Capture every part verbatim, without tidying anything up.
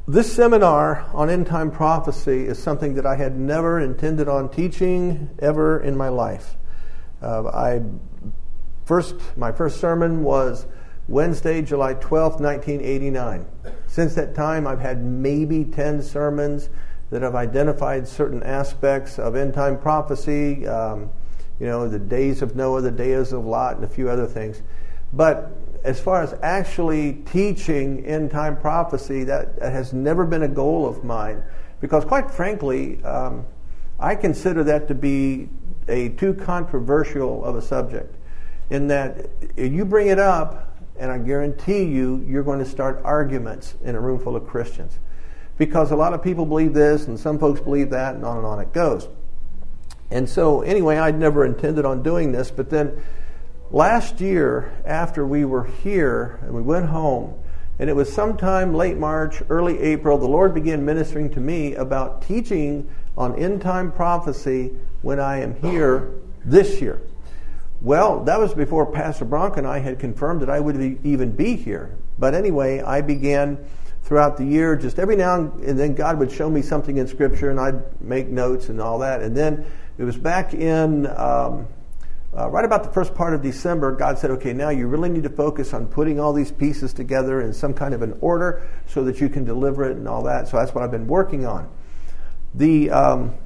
This seminar on end time prophecy is something that I had never intended on teaching ever in my life. Uh, I first, my first sermon was Wednesday, July twelfth, nineteen eighty-nine. Since that time, I've had maybe ten sermons that have identified certain aspects of end time prophecy, um, you know, the days of Noah, the days of Lot, and a few other things. But as far as actually teaching end time prophecy, that, that has never been a goal of mine, because quite frankly, um, I consider that to be a too controversial of a subject, in that if you bring it up, and I guarantee you, you're going to start arguments in a room full of Christians. Because a lot of people believe this, and some folks believe that, and on and on it goes. And so, anyway, I'd never intended on doing this, but then last year, after we were here, and we went home, and it was sometime late March, early April, the Lord began ministering to me about teaching on end-time prophecy when I am here this year. Well, that was before Pastor Bronk and I had confirmed that I would be, even be here. But anyway, I began throughout the year, just every now and then God would show me something in Scripture, and I'd make notes and all that. And then it was back in... Um, Uh, right about the first part of December, God said, okay, now you really need to focus on putting all these pieces together in some kind of an order so that you can deliver it and all that. So that's what I've been working on. The um,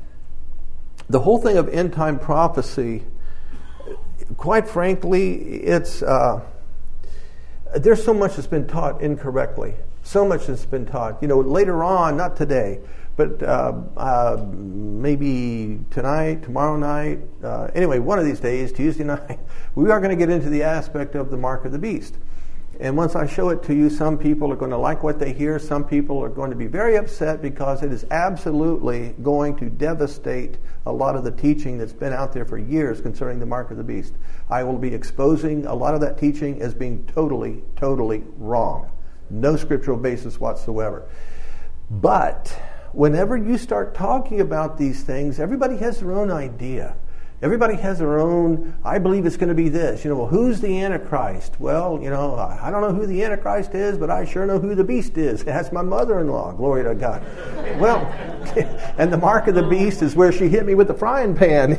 the whole thing of end time prophecy, quite frankly, it's uh, there's so much that's been taught incorrectly. So much that's been taught. You know, later on, not today, but uh, uh, maybe tonight, tomorrow night, uh, anyway, one of these days, Tuesday night, we are going to get into the aspect of the mark of the beast. And once I show it to you, some people are going to like what they hear. Some people are going to be very upset because it is absolutely going to devastate a lot of the teaching that's been out there for years concerning the mark of the beast. I will be exposing a lot of that teaching as being totally, totally wrong. No scriptural basis whatsoever. But whenever you start talking about these things, everybody has their own idea. Everybody has their own, I believe it's going to be this. You know, well, who's the Antichrist? Well, you know, I don't know who the Antichrist is, but I sure know who the beast is. That's my mother-in-law. Glory to God. Well, and the mark of the beast is where she hit me with the frying pan.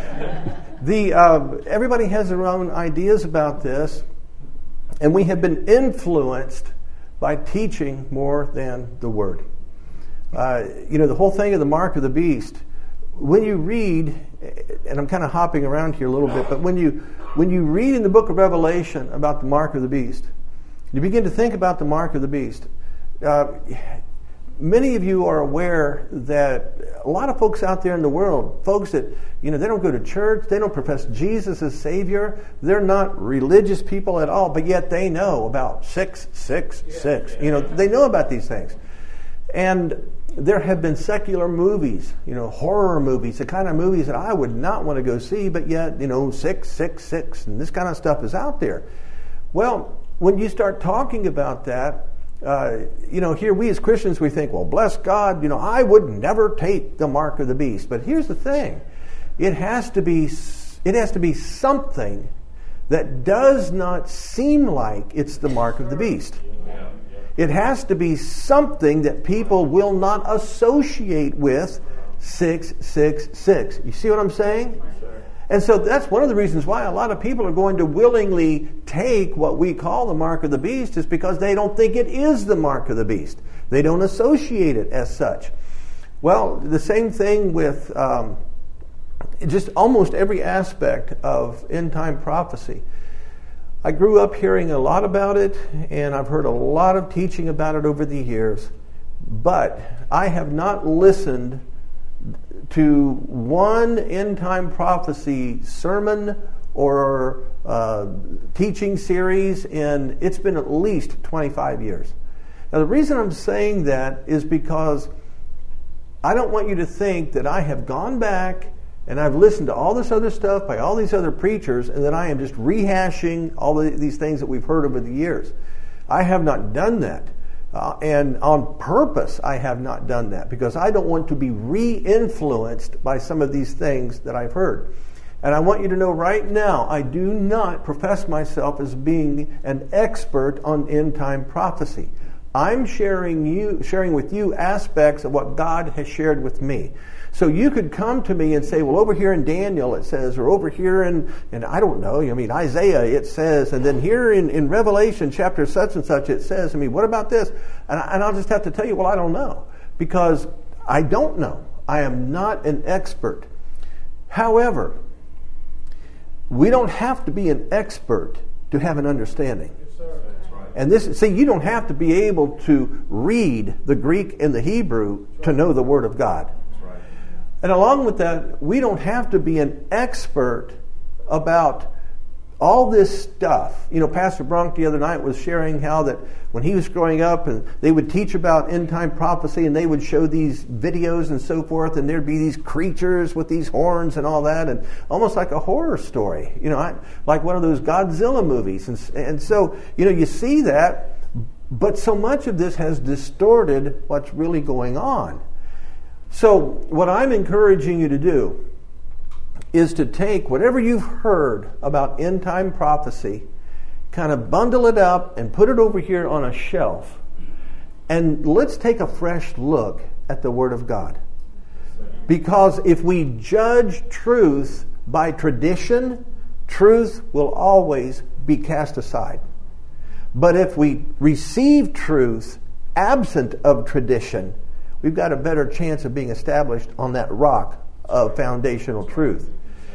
the uh, everybody has their own ideas about this, and we have been influenced by teaching more than the Word. Uh, you know, the whole thing of the mark of the beast, when you read, and I'm kind of hopping around here a little bit, but when you when you read in the book of Revelation about the mark of the beast, you begin to think about the mark of the beast. Uh, many of you are aware that a lot of folks out there in the world, folks that, you know, they don't go to church, they don't profess Jesus as Savior, they're not religious people at all, but yet they know about six six six. You know, they know about these things. And there have been secular movies, you know, horror movies, the kind of movies that I would not want to go see, but yet, you know, six six six, and this kind of stuff is out there. Well, when you start talking about that, uh, you know, here we as Christians, we think, well, bless God, you know, I would never take the mark of the beast. But here's the thing. It has to be, it has to be something that does not seem like it's the mark of the beast. It has to be something that people will not associate with six six six. You see what I'm saying? And so that's one of the reasons why a lot of people are going to willingly take what we call the mark of the beast, is because they don't think it is the mark of the beast. They don't associate it as such. Well, the same thing with um, just almost every aspect of end-time prophecy. I grew up hearing a lot about it, and I've heard a lot of teaching about it over the years, but I have not listened to one end-time prophecy sermon or uh, teaching series in, it's been at least twenty-five years. Now, the reason I'm saying that is because I don't want you to think that I have gone back and I've listened to all this other stuff by all these other preachers, and that I am just rehashing all the, these things that we've heard over the years. I have not done that. Uh, and on purpose, I have not done that, because I don't want to be re-influenced by some of these things that I've heard. And I want you to know right now, I do not profess myself as being an expert on end-time prophecy. I'm sharing you, sharing with you aspects of what God has shared with me. So you could come to me and say, well, over here in Daniel it says, or over here in, in I don't know, I mean, Isaiah it says, and then here in, in Revelation chapter such and such it says, I mean, what about this? And, I, and I'll just have to tell you, well, I don't know, because I don't know. I am not an expert. However, we don't have to be an expert to have an understanding. Yes, sir. That's right. And this, see, you don't have to be able to read the Greek and the Hebrew to know the Word of God. And along with that, we don't have to be an expert about all this stuff. You know, Pastor Bronk the other night was sharing how that when he was growing up and they would teach about end-time prophecy and they would show these videos and so forth, and there'd be these creatures with these horns and all that, and almost like a horror story, you know, like one of those Godzilla movies. And, and so, you know, you see that, but so much of this has distorted what's really going on. So what I'm encouraging you to do is to take whatever you've heard about end-time prophecy, kind of bundle it up and put it over here on a shelf, and let's take a fresh look at the Word of God. Because if we judge truth by tradition, truth will always be cast aside. But if we receive truth absent of tradition, we've got a better chance of being established on that rock of foundational truth.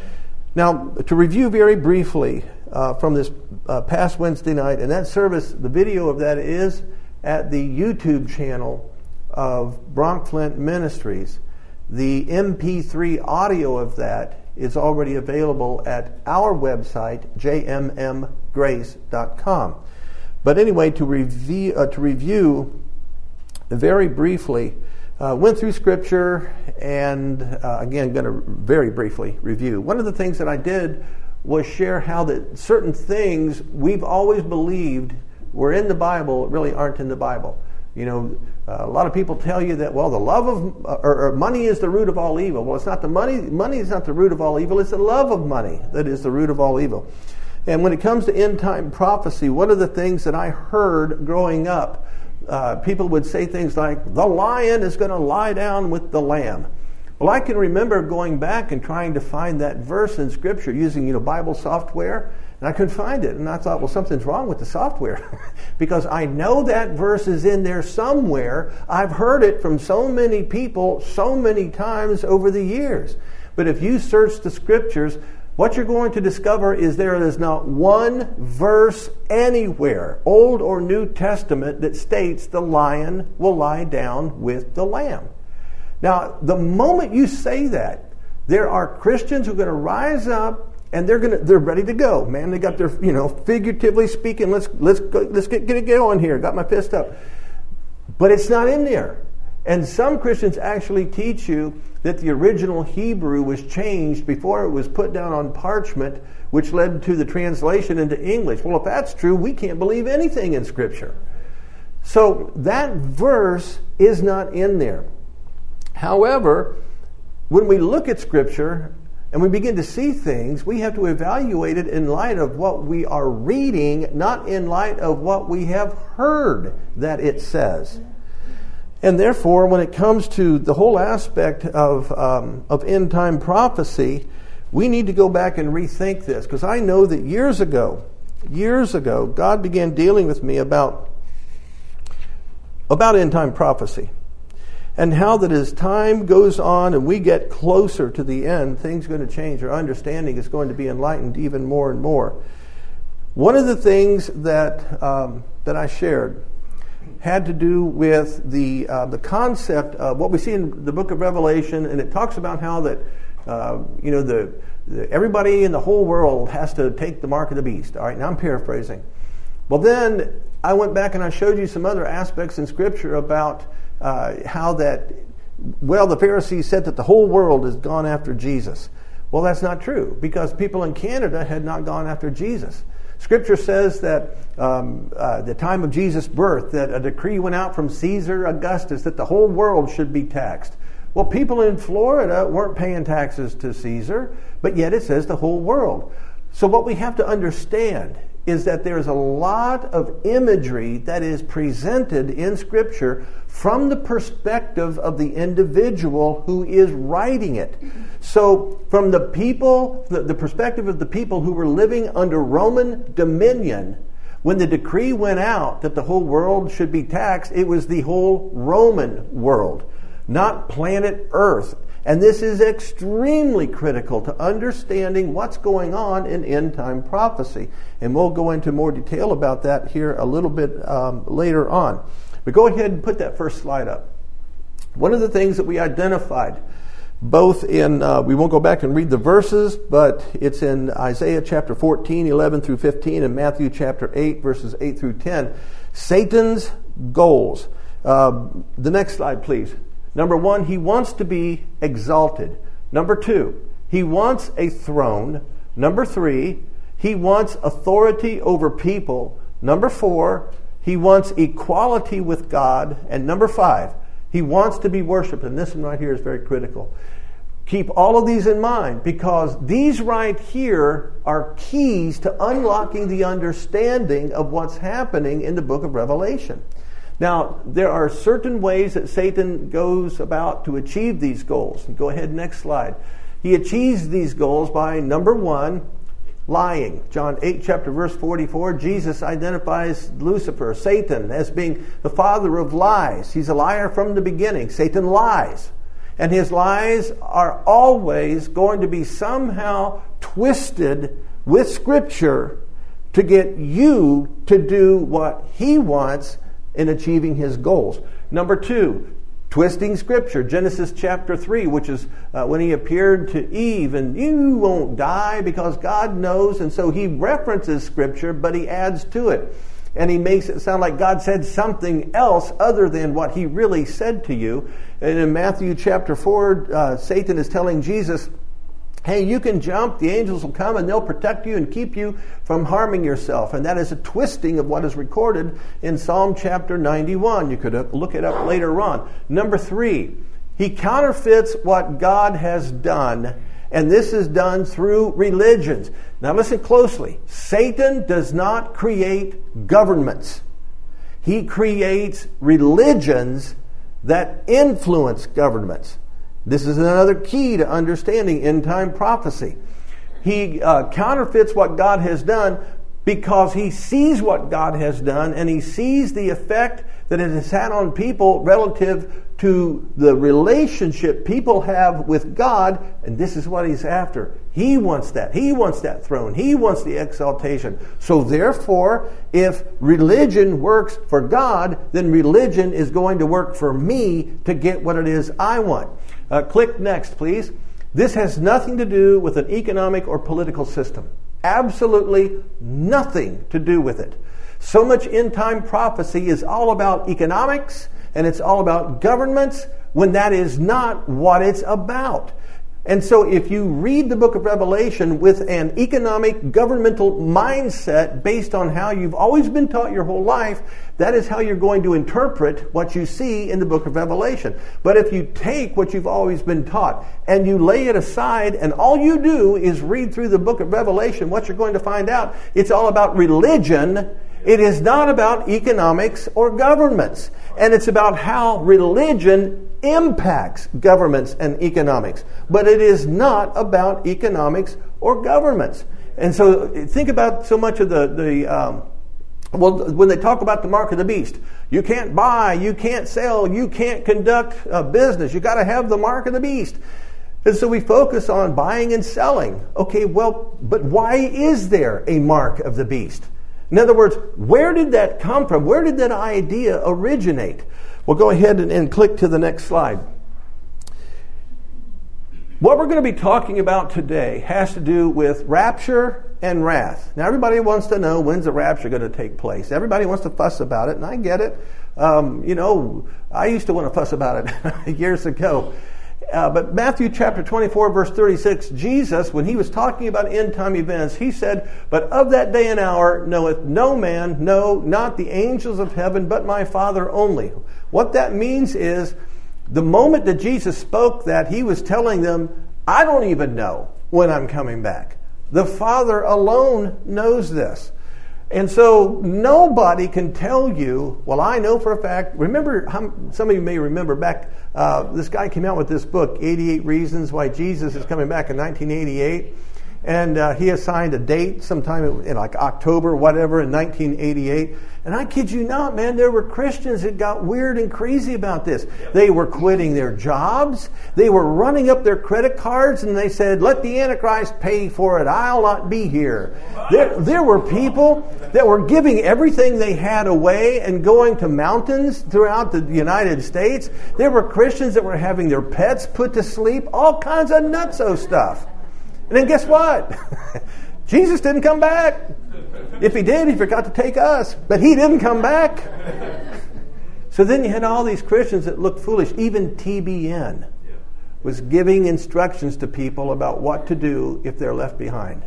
Now, to review very briefly uh, from this uh, past Wednesday night, and that service, the video of that is at the YouTube channel of Bronk Flint Ministries. The M P three audio of that is already available at our website, j m m grace dot com. But anyway, to review, uh, to review very briefly, Uh, went through Scripture, and uh, again, going to very briefly review. One of the things that I did was share how that certain things we've always believed were in the Bible really aren't in the Bible. You know, uh, a lot of people tell you that, well, the love of uh, or, or money is the root of all evil. Well, it's not the money. Money is not the root of all evil. It's the love of money that is the root of all evil. And when it comes to end time prophecy, one of the things that I heard growing up, Uh, people would say things like, the lion is going to lie down with the lamb. Well, I can remember going back and trying to find that verse in Scripture using, you know, Bible software, and I couldn't find it. And I thought, well, something's wrong with the software because I know that verse is in there somewhere. I've heard it from so many people so many times over the years. But if you search the Scriptures, what you're going to discover is there is not one verse anywhere, Old or New Testament, that states the lion will lie down with the lamb. Now, the moment you say that, there are Christians who are going to rise up and they're going to they're ready to go. Man, they got their, you know, figuratively speaking, let's let's go, let's get get it going here. Got my fist up. But it's not in there. And some Christians actually teach you that the original Hebrew was changed before it was put down on parchment, which led to the translation into English. Well, if that's true, we can't believe anything in Scripture. So that verse is not in there. However, when we look at Scripture and we begin to see things, we have to evaluate it in light of what we are reading, not in light of what we have heard that it says. And therefore, when it comes to the whole aspect of um, of end time prophecy, we need to go back and rethink this. Because I know that years ago, years ago, God began dealing with me about, about end time prophecy. And how that as time goes on and we get closer to the end, things are going to change. Our understanding is going to be enlightened even more and more. One of the things that um, that I shared had to do with the uh, the concept of what we see in the book of Revelation, and it talks about how that uh, you know the, the everybody in the whole world has to take the mark of the beast. All right, now I'm paraphrasing. Well, then I went back and I showed you some other aspects in Scripture about uh, how that well the Pharisees said that the whole world has gone after Jesus. Well, that's not true, because people in Canada had not gone after Jesus. Scripture says that um, uh, the time of Jesus' birth, that a decree went out from Caesar Augustus that the whole world should be taxed. Well, people in Florida weren't paying taxes to Caesar, but yet it says the whole world. So what we have to understand is that there's a lot of imagery that is presented in Scripture from the perspective of the individual who is writing it. So from the people, the, the perspective of the people who were living under Roman dominion, when the decree went out that the whole world should be taxed, it was the whole Roman world, not planet Earth. And this is extremely critical to understanding what's going on in end-time prophecy. And we'll go into more detail about that here a little bit um, later on. But go ahead and put that first slide up. One of the things that we identified, both in, uh, we won't go back and read the verses, but it's in Isaiah chapter fourteen, eleven through fifteen, and Matthew chapter eight, verses eight through ten. Satan's goals. Uh, the next slide, please. Number one, he wants to be exalted. Number two, he wants a throne. Number three, he wants authority over people. Number four, he wants equality with God. And number five, he wants to be worshipped. And this one right here is very critical. Keep all of these in mind, because these right here are keys to unlocking the understanding of what's happening in the book of Revelation. Now, there are certain ways that Satan goes about to achieve these goals. Go ahead, next slide. He achieves these goals by, number one, lying. John eight, chapter verse forty-four, Jesus identifies Lucifer, Satan, as being the father of lies. He's a liar from the beginning. Satan lies. And his lies are always going to be somehow twisted with Scripture to get you to do what he wants in achieving his goals. Number two, twisting Scripture. Genesis chapter three, which is uh, when he appeared to Eve, and you won't die because God knows. And so he references Scripture, but he adds to it. And he makes it sound like God said something else other than what he really said to you. And in Matthew chapter four, uh, Satan is telling Jesus, hey, you can jump, the angels will come and they'll protect you and keep you from harming yourself. And that is a twisting of what is recorded in Psalm chapter ninety-one. You could look it up later on. Number three, he counterfeits what God has done, and this is done through religions. Now listen closely. Satan does not create governments. He creates religions that influence governments. This is another key to understanding end-time prophecy. He uh, counterfeits what God has done because he sees what God has done, and he sees the effect that it has had on people relative to the relationship people have with God, and this is what he's after. He wants that. He wants that throne. He wants the exaltation. So therefore, if religion works for God, then religion is going to work for me to get what it is I want. Uh, click next, please. This has nothing to do with an economic or political system. Absolutely nothing to do with it. So much end-time prophecy is all about economics and it's all about governments when that is not what it's about. And so if you read the book of Revelation with an economic, governmental mindset based on how you've always been taught your whole life, that is how you're going to interpret what you see in the book of Revelation. But if you take what you've always been taught and you lay it aside and all you do is read through the book of Revelation, what you're going to find out, it's all about religion. It is not about economics or governments. And it's about how religion impacts governments and economics. But it is not about economics or governments. And so think about so much of the, the um, well, when they talk about the mark of the beast, you can't buy, you can't sell, you can't conduct a business. You got to have the mark of the beast. And so we focus on buying and selling. Okay, well, but why is there a mark of the beast? In other words, where did that come from? Where did that idea originate? Well, go ahead and, and click to the next slide. What we're going to be talking about today has to do with rapture and wrath. Now, everybody wants to know, when's the rapture going to take place? Everybody wants to fuss about it, and I get it. Um, you know, I used to want to fuss about it years ago. Uh, but Matthew chapter twenty-four, verse thirty-six, Jesus, when he was talking about end-time events, he said, "But of that day and hour knoweth no man, no, not the angels of heaven, but my Father only." What that means is, the moment that Jesus spoke that, he was telling them, I don't even know when I'm coming back. The Father alone knows this. And so nobody can tell you, well, I know for a fact. Remember, some of you may remember back, uh, this guy came out with this book, eighty-eight Reasons Why Jesus is Coming Back, in nineteen eighty-eight. And uh, he assigned a date sometime in like October, whatever, in nineteen eighty-eight. And I kid you not, man, there were Christians that got weird and crazy about this. They were quitting their jobs. They were running up their credit cards, and they said, let the Antichrist pay for it. I'll not be here. There, there were people that were giving everything they had away and going to mountains throughout the United States. There were Christians that were having their pets put to sleep, all kinds of nutso stuff. And then guess what? Jesus didn't come back. If he did, he forgot to take us. But he didn't come back. So then you had all these Christians that looked foolish. Even T B N was giving instructions to people about what to do if they're left behind.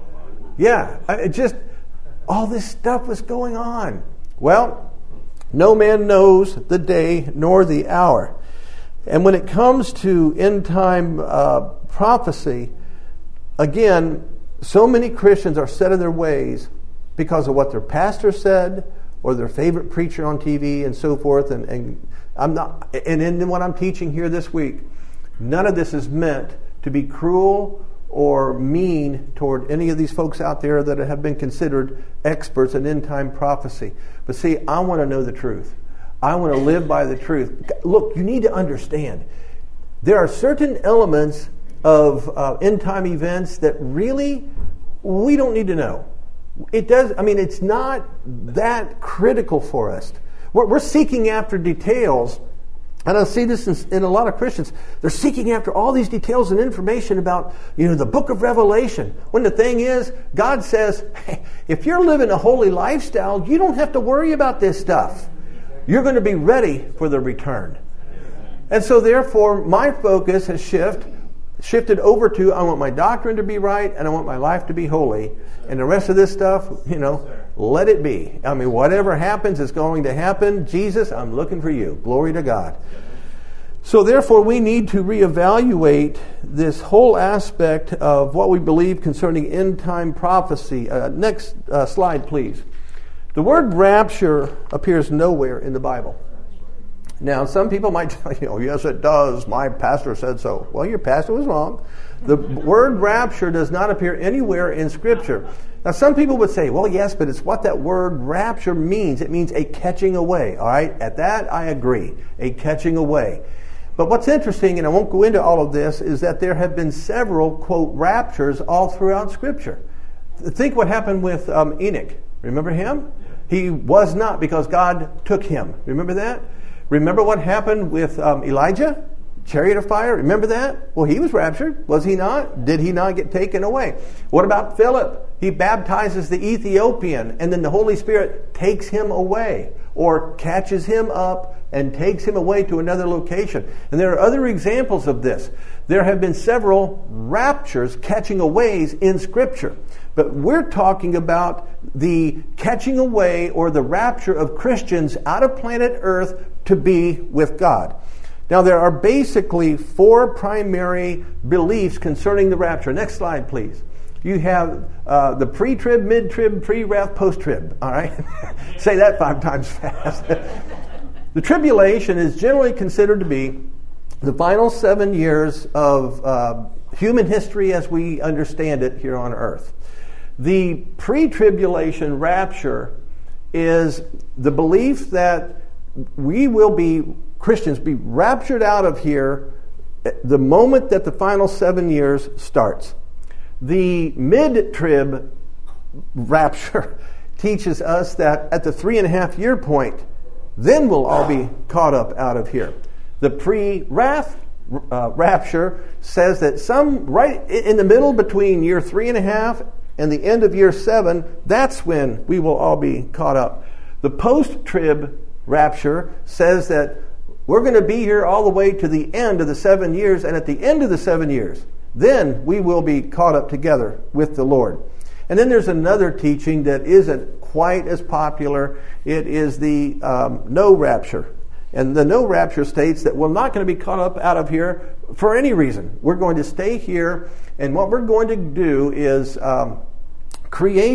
Yeah, it just, all this stuff was going on. Well, no man knows the day nor the hour. And when it comes to end time uh, prophecy, again, so many Christians are set in their ways because of what their pastor said or their favorite preacher on T V and so forth. And, and I'm not, and in what I'm teaching here this week, none of this is meant to be cruel or mean toward any of these folks out there that have been considered experts in end time prophecy. But see, I want to know the truth. I want to live by the truth. Look, you need to understand, there are certain elements of uh, end time events that really we don't need to know. It does. I mean, it's not that critical for us. We're, we're seeking after details, and I see this in, in a lot of Christians. They're seeking after all these details and information about, you know, the book of Revelation. When the thing is, God says, hey, if you're living a holy lifestyle, you don't have to worry about this stuff. You're going to be ready for the return. And so, therefore, my focus has shifted. shifted over to, I want my doctrine to be right and I want my life to be holy. And the rest of this stuff, you know, let it be. I mean, whatever happens is going to happen. Jesus, I'm looking for you. Glory to God. So therefore, we need to reevaluate this whole aspect of what we believe concerning end time prophecy. Uh, next uh, slide, please. The word rapture appears nowhere in the Bible. Now, some people might tell you, oh, yes, it does. My pastor said so. Well, your pastor was wrong. The word rapture does not appear anywhere in Scripture. Now, some people would say, well, yes, but it's what that word rapture means. It means a catching away. All right? At that, I agree. A catching away. But what's interesting, and I won't go into all of this, is that there have been several, quote, raptures all throughout Scripture. Think what happened with um, Enoch. Remember him? He was not, because God took him. Remember that? Remember what happened with um, Elijah? Chariot of fire, remember that? Well, he was raptured, was he not? Did he not get taken away? What about Philip? He baptizes the Ethiopian, and then the Holy Spirit takes him away, or catches him up and takes him away to another location. And there are other examples of this. There have been several raptures, catching aways in Scripture. But we're talking about the catching away or the rapture of Christians out of planet Earth to be with God. Now, there are basically four primary beliefs concerning the rapture. Next slide, please. You have uh, the pre-trib, mid-trib, pre-wrath, post-trib. All right? Say that five times fast. The tribulation is generally considered to be the final seven years of uh, human history as we understand it here on earth. The pre-tribulation rapture is the belief that we will be, Christians, be raptured out of here the moment that the final seven years starts. The mid-trib rapture teaches us that at the three and a half year point, then we'll all be caught up out of here. The pre-wrath uh, rapture says that some right in the middle between year three and a half and the end of year seven, that's when we will all be caught up. The post-trib rapture says that we're going to be here all the way to the end of the seven years, and at the end of the seven years, then we will be caught up together with the Lord. And then there's another teaching that isn't quite as popular. It is the um, no rapture. And the no rapture states that we're not going to be caught up out of here for any reason. We're going to stay here, and what we're going to do is um, create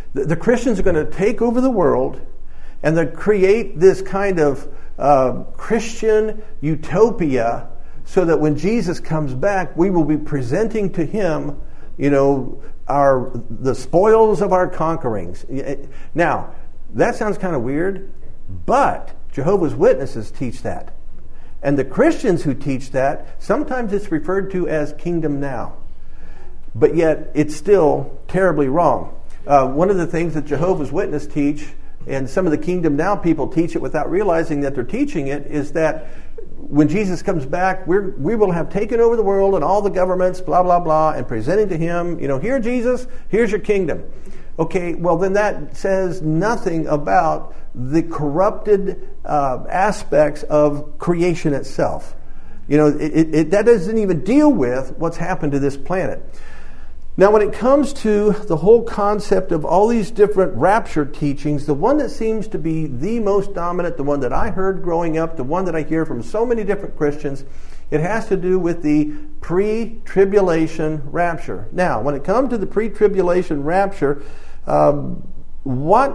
The, the Christians are going to take over the world, and they create this kind of uh, Christian utopia, so that when Jesus comes back, we will be presenting to him, you know, our the spoils of our conquerings. Now, that sounds kind of weird, but Jehovah's Witnesses teach that. And the Christians who teach that, sometimes it's referred to as kingdom now. But yet, it's still terribly wrong. Uh, one of the things that Jehovah's Witnesses teach, and some of the kingdom now people teach it without realizing that they're teaching it, is that when Jesus comes back, we're, we will have taken over the world and all the governments, blah, blah, blah, and presenting to him, you know, here, Jesus, here's your kingdom. Okay, well, then that says nothing about the corrupted uh, aspects of creation itself. You know, it, it, that doesn't even deal with what's happened to this planet. Now, when it comes to the whole concept of all these different rapture teachings, the one that seems to be the most dominant, the one that I heard growing up, the one that I hear from so many different Christians, it has to do with the pre-tribulation rapture. Now, when it comes to the pre-tribulation rapture, um, what,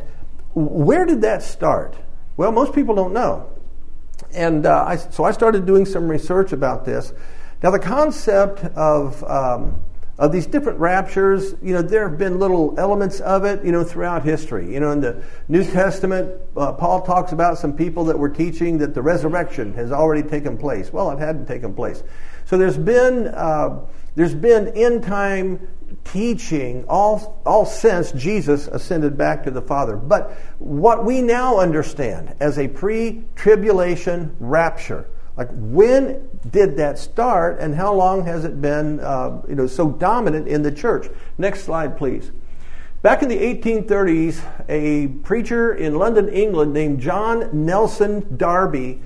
where did that start? Well, most people don't know. And uh, I, so I started doing some research about this. Now, the concept of... Um, Of these different raptures, you know, there have been little elements of it, you know, throughout history. You know, in the New Testament, uh, Paul talks about some people that were teaching that the resurrection has already taken place. Well, it hadn't taken place. So there's been uh, there's been end time teaching all all since Jesus ascended back to the Father. But what we now understand as a pre-tribulation rapture, like, when did that start, and how long has it been, uh, you know, so dominant in the church? Next slide, please. Back in the eighteen thirties, a preacher in London, England, named John Nelson Darby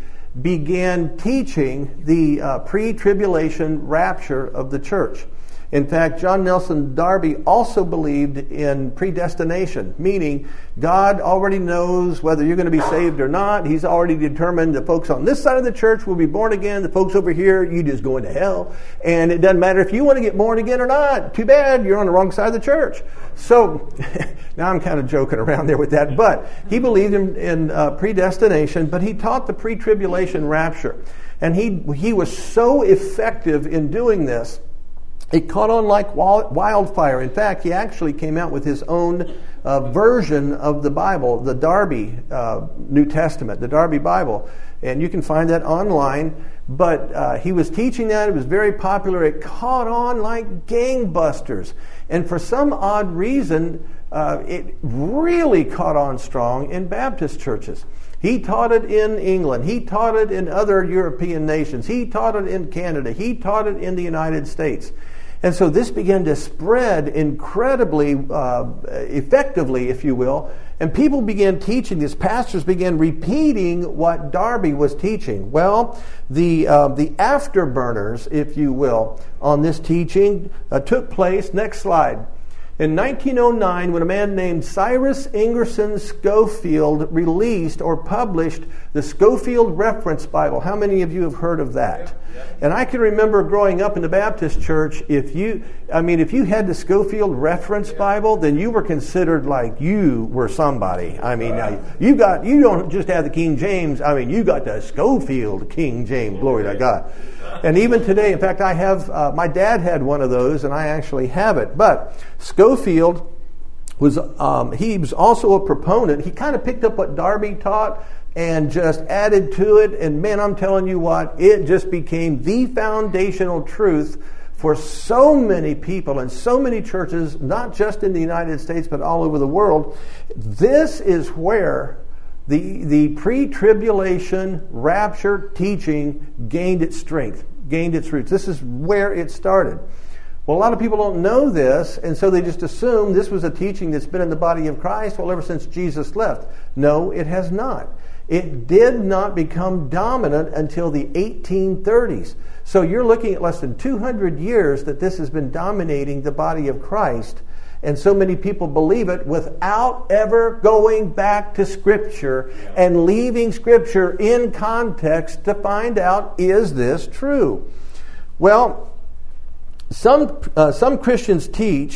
began teaching the uh, pre-tribulation rapture of the church. In fact, John Nelson Darby also believed in predestination, meaning God already knows whether you're going to be saved or not. He's already determined the folks on this side of the church will be born again. The folks over here, you just going to hell. And it doesn't matter if you want to get born again or not. Too bad, you're on the wrong side of the church. So, now I'm kind of joking around there with that. But he believed in, in uh, predestination, but he taught the pre-tribulation rapture. And he he was so effective in doing this, it caught on like wildfire. In fact, he actually came out with his own uh, version of the Bible, the Darby uh, New Testament, the Darby Bible. And you can find that online. But uh, he was teaching that. It was very popular. It caught on like gangbusters. And for some odd reason, uh, it really caught on strong in Baptist churches. He taught it in England. He taught it in other European nations. He taught it in Canada. He taught it in the United States. And so this began to spread incredibly uh, effectively, if you will, and people began teaching this. Pastors began repeating what Darby was teaching. Well, the uh, the afterburners, if you will, on this teaching uh, took place. Next slide. In nineteen oh nine, when a man named Cyrus Ingerson Schofield released or published the Schofield Reference Bible. How many of you have heard of that? Yeah, yeah. And I can remember growing up in the Baptist church, if you, I mean, if you had the Schofield Reference yeah. Bible, then you were considered like you were somebody. I mean, right. now, you got, you don't just have the King James, I mean, you got the Schofield King James, glory to God. And even today, in fact, I have, uh, my dad had one of those, and I actually have it. But Schofield was, um, he was also a proponent. He kind of picked up what Darby taught and just added to it. And man, I'm telling you what, it just became the foundational truth for so many people and so many churches, not just in the United States, but all over the world. This is where The, the pre-tribulation rapture teaching gained its strength, gained its roots. This is where it started. Well, a lot of people don't know this, and so they just assume this was a teaching that's been in the body of Christ, well, ever since Jesus left. No, it has not. It did not become dominant until the eighteen thirties. So you're looking at less than two hundred years that this has been dominating the body of Christ. And so many people believe it without ever going back to Scripture and leaving Scripture in context to find out, is this true? Well, some uh, some Christians teach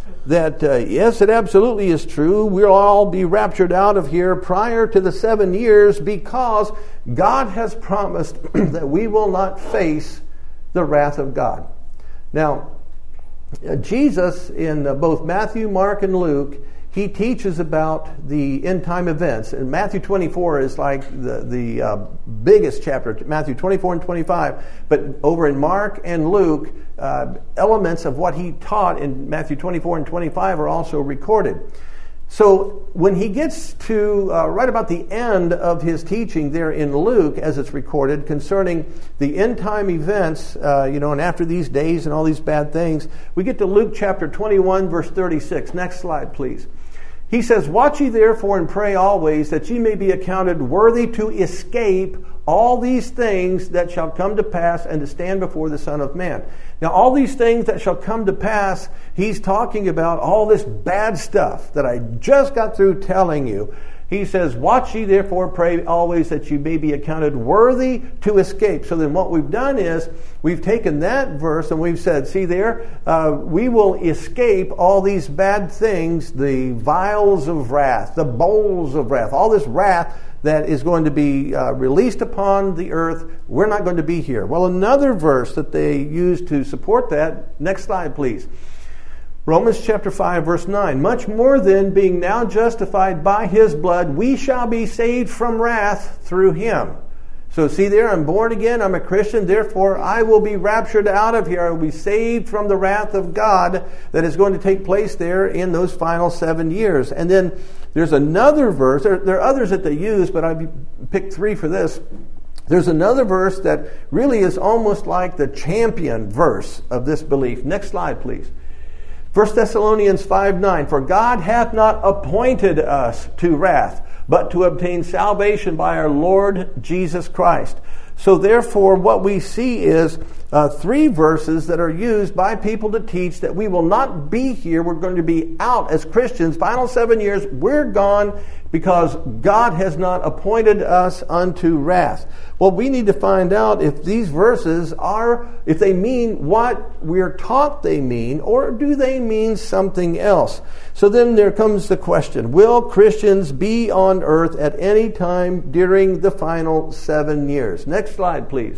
that, uh, yes, it absolutely is true. We'll all be raptured out of here prior to the seven years because God has promised that we will not face the wrath of God. Now, uh, Jesus, in uh, both Matthew, Mark, and Luke, he teaches about the end-time events. And Matthew twenty-four is like the, the uh, biggest chapter, Matthew twenty-four and twenty-five. But over in Mark and Luke, uh, elements of what he taught in Matthew twenty-four and twenty-five are also recorded. So when he gets to uh, right about the end of his teaching there in Luke, as it's recorded, concerning the end-time events, uh, you know, and after these days and all these bad things, we get to Luke chapter twenty-one, verse thirty-six. Next slide, please. He says, "Watch ye therefore and pray always, that ye may be accounted worthy to escape all these things that shall come to pass, and to stand before the Son of Man." Now, all these things that shall come to pass, he's talking about all this bad stuff that I just got through telling you. He says, "Watch ye therefore, pray always, that you may be accounted worthy to escape." So then what we've done is, we've taken that verse and we've said, see there, uh, we will escape all these bad things, the vials of wrath, the bowls of wrath, all this wrath that is going to be uh, released upon the earth. We're not going to be here. Well, another verse that they use to support that, next slide please. Romans chapter five, verse nine. "Much more then, being now justified by his blood, we shall be saved from wrath through him." So see there, I'm born again, I'm a Christian, therefore I will be raptured out of here. I will be saved from the wrath of God that is going to take place there in those final seven years. And then there's another verse, there, there are others that they use, but I picked three for this. There's another verse that really is almost like the champion verse of this belief. Next slide, please. First Thessalonians five nine, "For God hath not appointed us to wrath, but to obtain salvation by our Lord Jesus Christ." So therefore, what we see is uh, three verses that are used by people to teach that we will not be here. We're going to be out as Christians. Final seven years, we're gone because God has not appointed us unto wrath. Well, we need to find out if these verses are, if they mean what we're taught they mean, or do they mean something else? So then there comes the question, will Christians be on earth at any time during the final seven years? Next slide, please.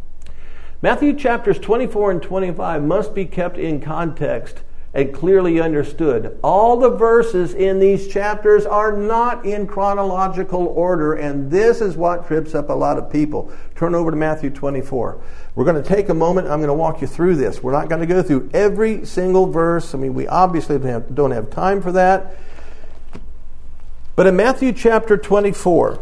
Matthew chapters twenty-four and twenty-five must be kept in context and clearly understood. All the verses in these chapters are not in chronological order, and this is what trips up a lot of people. Turn over to Matthew twenty-four. We're going to take a moment. I'm going to walk you through this. We're not going to go through every single verse. I mean, we obviously don't have, don't have time for that. But in Matthew chapter twenty-four,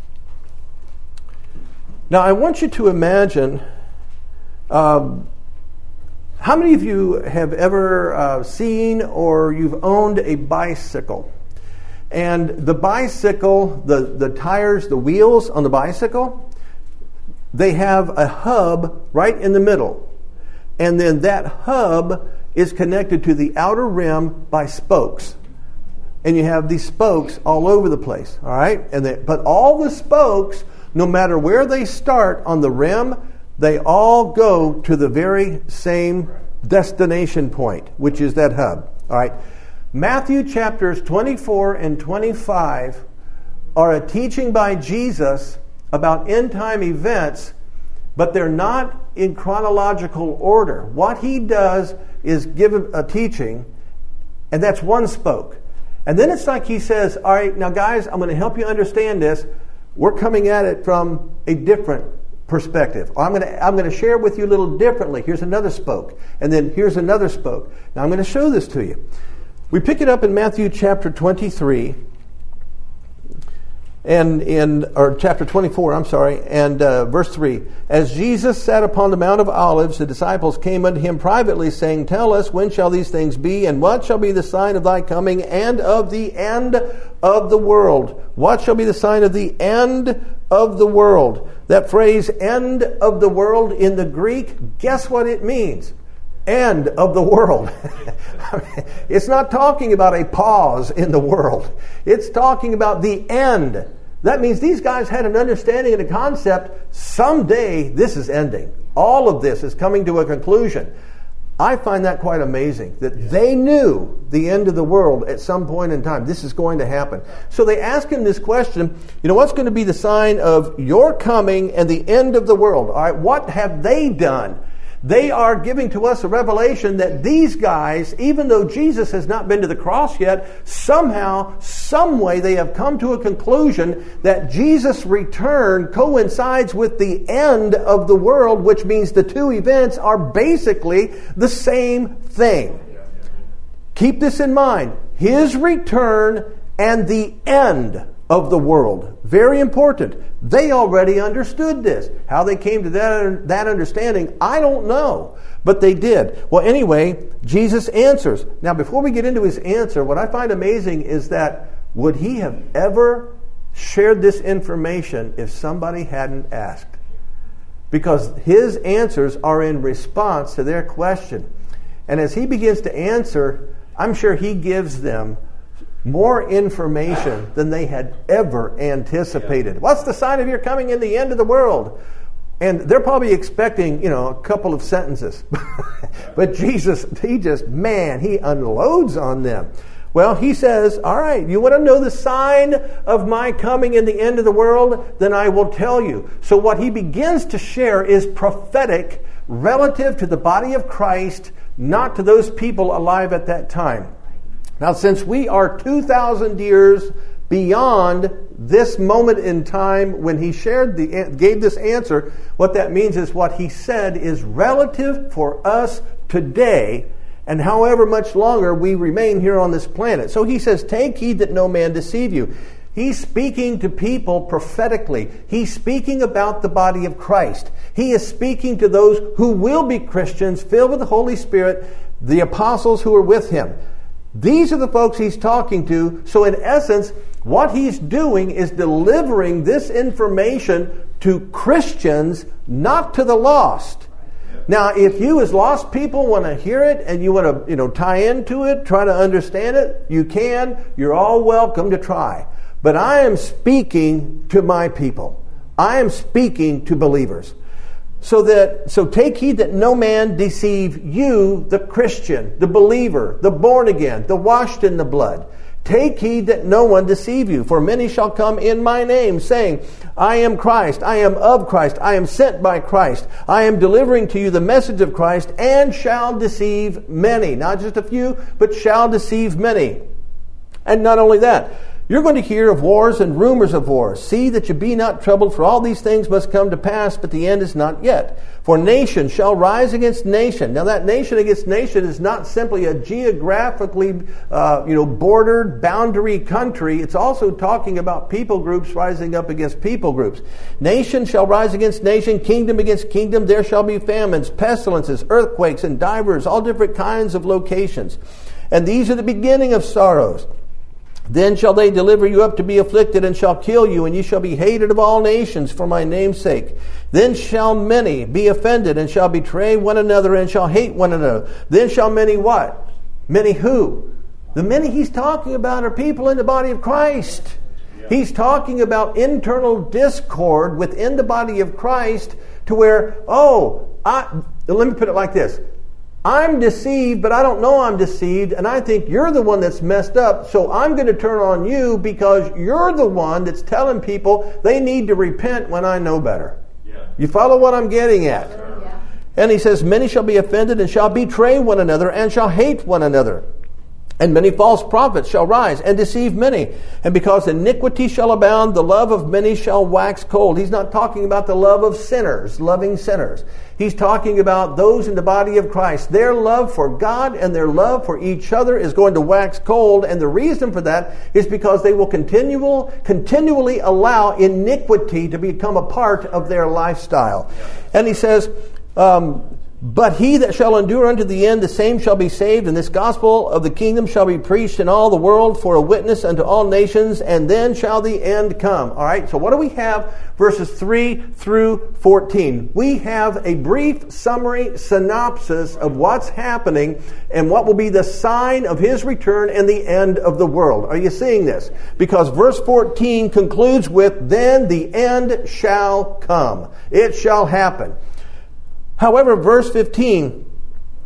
now I want you to imagine, um, how many of you have ever uh, seen or you've owned a bicycle? And the bicycle, the, the tires, the wheels on the bicycle, they have a hub right in the middle. And then that hub is connected to the outer rim by spokes. And you have these spokes all over the place, all right? And they, but all the spokes, no matter where they start on the rim, they all go to the very same destination point, which is that hub. All right. Matthew chapters twenty-four and twenty-five are a teaching by Jesus about end-time events, but they're not in chronological order. What he does is give a teaching, and that's one spoke. And then it's like he says, all right, now guys, I'm going to help you understand this. We're coming at it from a different perspective. I'm going to I'm going to share with you a little differently. Here's another spoke, and then here's another spoke. Now I'm going to show this to you. We pick it up in Matthew chapter twenty-three, and in or chapter twenty-four. I'm sorry, and uh, verse three. "As Jesus sat upon the Mount of Olives, the disciples came unto him privately, saying, Tell us, when shall these things be, and what shall be the sign of thy coming, and of the end of the world?" What shall be the sign of the end of the world? That phrase, end of the world, in the Greek, guess what it means? End of the world. It's not talking about a pause in the world. It's talking about the end. That means these guys had an understanding and a concept, someday this is ending. All of this is coming to a conclusion. I find that quite amazing, that they knew the end of the world at some point in time. This is going to happen. So they ask him this question, you know, what's going to be the sign of your coming and the end of the world? All right, what have they done? They are giving to us a revelation that these guys, even though Jesus has not been to the cross yet, somehow, some way they have come to a conclusion that Jesus' return coincides with the end of the world, which means the two events are basically the same thing. Keep this in mind. His return and the end of the world. Very important. They already understood this. How they came to that, that understanding, I don't know. But they did. Well, anyway, Jesus answers. Now, before we get into his answer, what I find amazing is that would he have ever shared this information if somebody hadn't asked? Because his answers are in response to their question. And as he begins to answer, I'm sure he gives them more information than they had ever anticipated. What's the sign of your coming in the end of the world? And they're probably expecting, you know, a couple of sentences. But Jesus, he just, man, he unloads on them. Well, he says, all right, you want to know the sign of my coming in the end of the world? Then I will tell you. So what he begins to share is prophetic relative to the body of Christ, not to those people alive at that time. Now, since we are two thousand years beyond this moment in time when he shared the gave this answer, what that means is what he said is relative for us today, and however much longer we remain here on this planet. So he says, take heed that no man deceive you. He's speaking to people prophetically. He's speaking about the body of Christ. He is speaking to those who will be Christians, filled with the Holy Spirit, the apostles who are with him. These are the folks he's talking to. So in essence, what he's doing is delivering this information to Christians, not to the lost. Now, if you as lost people want to hear it and you want to, you know, tie into it, try to understand it, you can. You're all welcome to try. But I am speaking to my people. I am speaking to believers. So that so take heed that no man deceive you, the Christian, the believer, the born again, the washed in the blood. Take heed that no one deceive you, for many shall come in my name, saying, I am Christ, I am of Christ, I am sent by Christ, I am delivering to you the message of Christ, and shall deceive many. Not just a few, but shall deceive many. And not only that, you're going to hear of wars and rumors of wars. See that you be not troubled, for all these things must come to pass, but the end is not yet. For nation shall rise against nation. Now that nation against nation is not simply a geographically uh, you know, bordered boundary country. It's also talking about people groups rising up against people groups. Nation shall rise against nation, kingdom against kingdom. There shall be famines, pestilences, earthquakes, and divers, all different kinds of locations. And these are the beginning of sorrows. Then shall they deliver you up to be afflicted, and shall kill you, and ye shall be hated of all nations for my name's sake. Then shall many be offended, and shall betray one another, and shall hate one another. Then shall many what? Many who? The many he's talking about are people in the body of Christ. Yeah. He's talking about internal discord within the body of Christ to where, oh, I, let me put it like this. I'm deceived, but I don't know I'm deceived, and I think you're the one that's messed up, so I'm going to turn on you because you're the one that's telling people they need to repent when I know better. Yeah. You follow what I'm getting at? Sure. Yeah. And he says, many shall be offended and shall betray one another and shall hate one another. And many false prophets shall rise and deceive many. And because iniquity shall abound, the love of many shall wax cold. He's not talking about the love of sinners, loving sinners. He's talking about those in the body of Christ. Their love for God and their love for each other is going to wax cold. And the reason for that is because they will continual, continually allow iniquity to become a part of their lifestyle. And he says, um, but he that shall endure unto the end, the same shall be saved. And this gospel of the kingdom shall be preached in all the world for a witness unto all nations, and then shall the end come. All right, so what do we have? Verses three through fourteen. We have a brief summary synopsis of what's happening and what will be the sign of his return and the end of the world. Are you seeing this? Because verse fourteen concludes with, then the end shall come. It shall happen. However, verse fifteen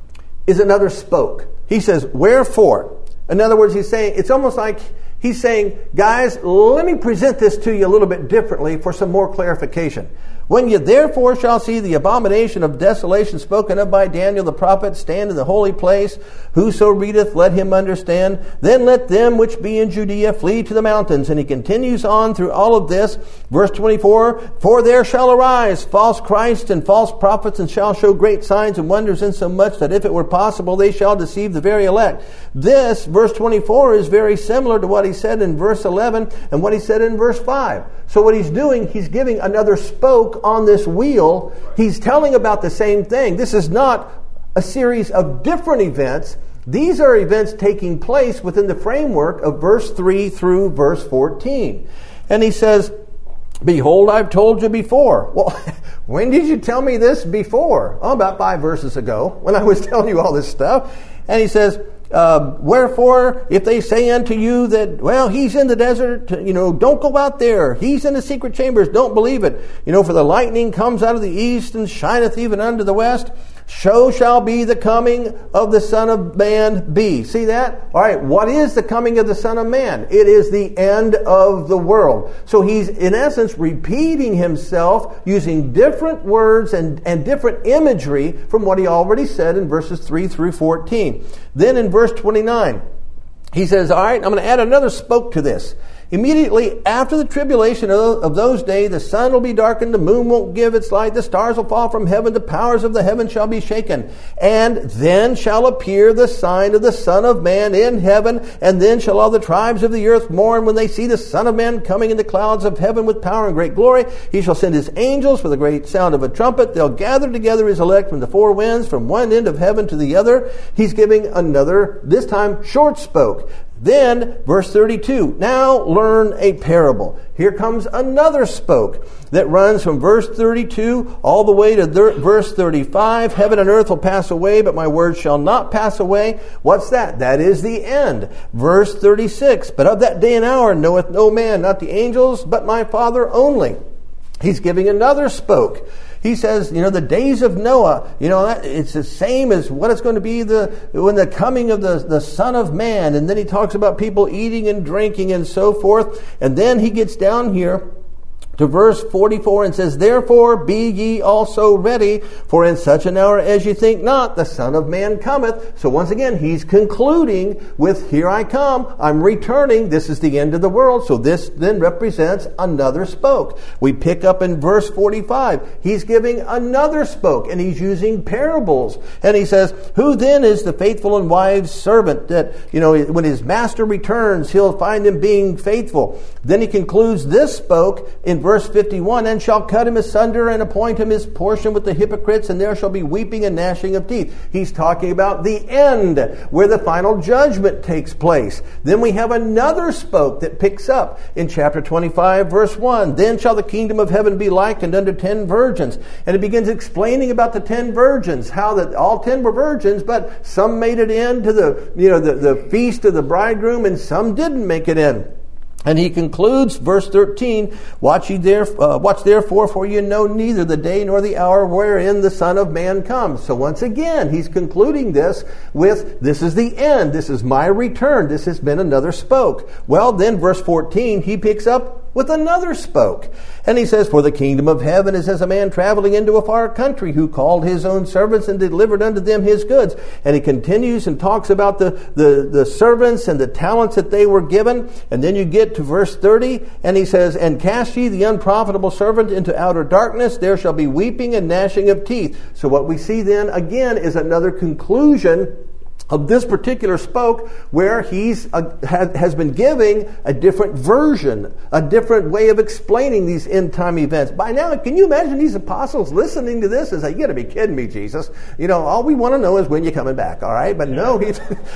is another spoke. He says, wherefore. In other words, he's saying, it's almost like he's saying, guys, let me present this to you a little bit differently for some more clarification. When you therefore shall see the abomination of desolation spoken of by Daniel the prophet stand in the holy place, whoso readeth, let him understand. Then let them which be in Judea flee to the mountains. And he continues on through all of this. Verse twenty-four, for there shall arise false Christs and false prophets, and shall show great signs and wonders, insomuch that if it were possible, they shall deceive the very elect. This, verse twenty-four, is very similar to what he said in verse eleven and what he said in verse five. So what he's doing, he's giving another spoke on this wheel. He's telling about the same thing. This is not a series of different events. These are events taking place within the framework of verse three through verse fourteen. And he says, behold, I've told you before. Well, when did you tell me this before? Oh, about five verses ago, when I was telling you all this stuff. And he says, Uh, wherefore, if they say unto you that, well, he's in the desert, you know, don't go out there. He's in the secret chambers, don't believe it. You know, for the lightning comes out of the east and shineth even unto the west. So shall be the coming of the Son of Man be. See that? All right, what is the coming of the Son of Man? It is the end of the world. So he's, in essence, repeating himself using different words and, and different imagery from what he already said in verses three through fourteen. Then in verse twenty-nine, he says, all right, I'm going to add another spoke to this. Immediately after the tribulation of those days, the sun will be darkened, the moon won't give its light, the stars will fall from heaven, the powers of the heaven shall be shaken. And then shall appear the sign of the Son of Man in heaven, and then shall all the tribes of the earth mourn when they see the Son of Man coming in the clouds of heaven with power and great glory. He shall send his angels with a great sound of a trumpet. They'll gather together his elect from the four winds, from one end of heaven to the other. He's giving another, this time, short spoke. Then, verse thirty-two, now learn a parable. Here comes another spoke that runs from verse thirty-two all the way to thir- verse thirty-five. Heaven and earth will pass away, but my words shall not pass away. What's that? That is the end. Verse thirty-six, but of that day and hour knoweth no man, not the angels, but my Father only. He's giving another spoke. He says, you know, the days of Noah, you know, it's the same as what it's going to be the when the coming of the, the Son of Man. And then he talks about people eating and drinking and so forth. And then he gets down here to verse forty-four and says, therefore be ye also ready, for in such an hour as ye think not, the Son of Man cometh. So once again, he's concluding with, here I come, I'm returning, this is the end of the world. So this then represents another spoke. We pick up in verse forty-five. He's giving another spoke, and he's using parables. And he says, who then is the faithful and wise servant that, you know, when his master returns, he'll find him being faithful. Then he concludes this spoke in verse fifty-one, and shall cut him asunder and appoint him his portion with the hypocrites, and there shall be weeping and gnashing of teeth. He's talking about the end, where the final judgment takes place. Then we have another spoke that picks up in chapter twenty-five, verse one. Then shall the kingdom of heaven be likened unto ten virgins. And it begins explaining about the ten virgins, how that all ten were virgins, but some made it in to the, you know, the, the feast of the bridegroom, and some didn't make it in. And he concludes, verse thirteen, Watch ye there, uh, watch therefore, for ye know neither the day nor the hour wherein the Son of Man comes. So once again, he's concluding this with, this is the end. This is my return. This has been another spoke. Well, then verse fourteen, he picks up with another spoke. And he says, for the kingdom of heaven is as a man traveling into a far country, who called his own servants and delivered unto them his goods. And he continues and talks about the, the, the servants and the talents that they were given. And then you get to verse thirty, and he says, and cast ye the unprofitable servant into outer darkness, there shall be weeping and gnashing of teeth. So what we see then again is another conclusion of this particular spoke, where he's uh, has, has been giving a different version, a different way of explaining these end time events. By now, can you imagine these apostles listening to this and say, you got to be kidding me, Jesus. You know, all we want to know is when you're coming back, all right? But no, he's...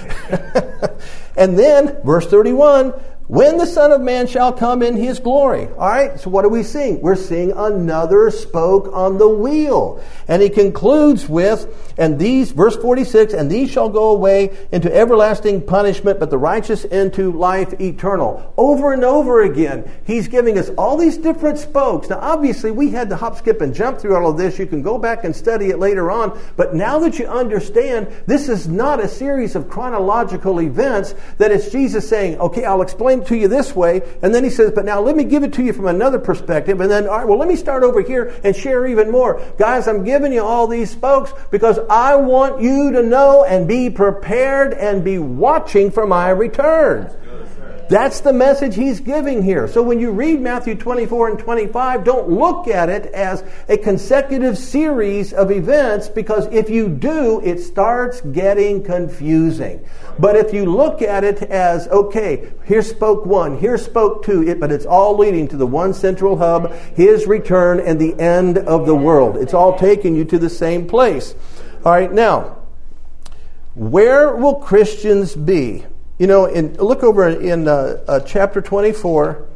And then, verse thirty-one, when the Son of Man shall come in his glory. All right, so what are we seeing? We're seeing another spoke on the wheel. And he concludes with, and these, verse forty-six, and these shall go away into everlasting punishment, but the righteous into life eternal. Over and over again, he's giving us all these different spokes. Now, obviously, we had to hop, skip, and jump through all of this. You can go back and study it later on. But now that you understand, this is not a series of chronological events, that it's Jesus saying, okay, I'll explain it to you this way. And then he says, but now let me give it to you from another perspective. And then, all right, well, let me start over here and share even more. Guys, I'm giving you all these spokes because I want you to know and be prepared and be watching for my return. That's the message he's giving here. So when you read Matthew twenty-four and twenty-five, don't look at it as a consecutive series of events, because if you do, it starts getting confusing. But if you look at it as, okay, here's spoke one, here's spoke two, it, but it's all leading to the one central hub, his return and the end of the world. It's all taking you to the same place. All right, now, where will Christians be? You know, in, look over in uh, uh, chapter twenty-four.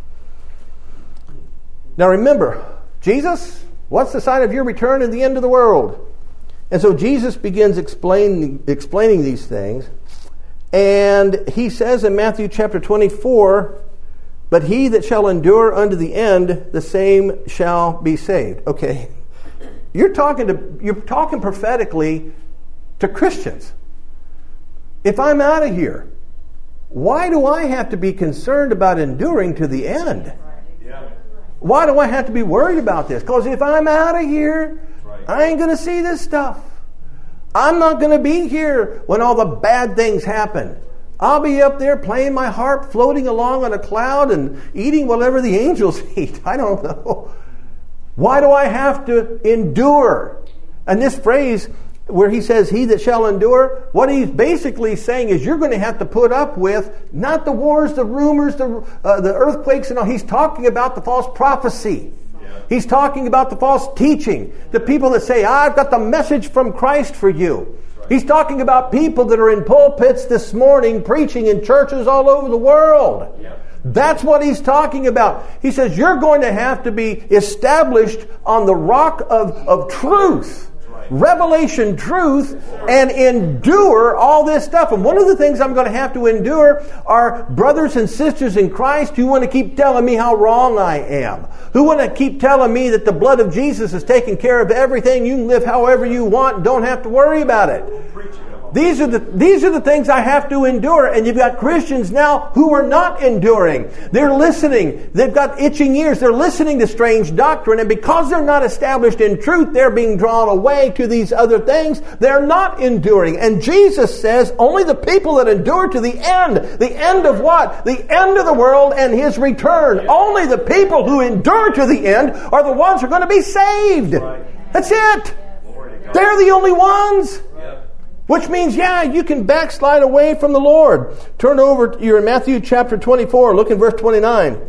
Now remember, Jesus, what's the sign of your return and the end of the world? And so Jesus begins explaining, explaining these things. And he says in Matthew chapter twenty-four, but he that shall endure unto the end, the same shall be saved. Okay, you're talking to you're talking prophetically to Christians. If I'm out of here, why do I have to be concerned about enduring to the end? Yeah. Why do I have to be worried about this? Because if I'm out of here, right, I ain't going to see this stuff. I'm not going to be here when all the bad things happen. I'll be up there playing my harp, floating along on a cloud and eating whatever the angels eat. I don't know. Why do I have to endure? And this phrase where he says, he that shall endure, what he's basically saying is you're going to have to put up with not the wars, the rumors, the uh, the earthquakes and all. He's talking about the false prophecy. Yeah. He's talking about the false teaching. The people that say, I've got the message from Christ for you. Right. He's talking about people that are in pulpits this morning preaching in churches all over the world. Yeah. That's what he's talking about. He says you're going to have to be established on the rock of, of truth. Revelation truth, and endure all this stuff. And one of the things I'm going to have to endure are brothers and sisters in Christ who want to keep telling me how wrong I am, who want to keep telling me that the blood of Jesus is taking care of everything. You can live however you want and don't have to worry about it. These are the these are the things I have to endure. And you've got Christians now who are not enduring. They're listening. They've got itching ears. They're listening to strange doctrine. And because they're not established in truth, they're being drawn away to these other things. They're not enduring. And Jesus says only the people that endure to the end. The end of what? The end of the world and His return. Only the people who endure to the end are the ones who are going to be saved. That's it. They're the only ones. Which means, yeah, you can backslide away from the Lord. Turn over, you're in Matthew chapter twenty-four, look in verse twenty-nine.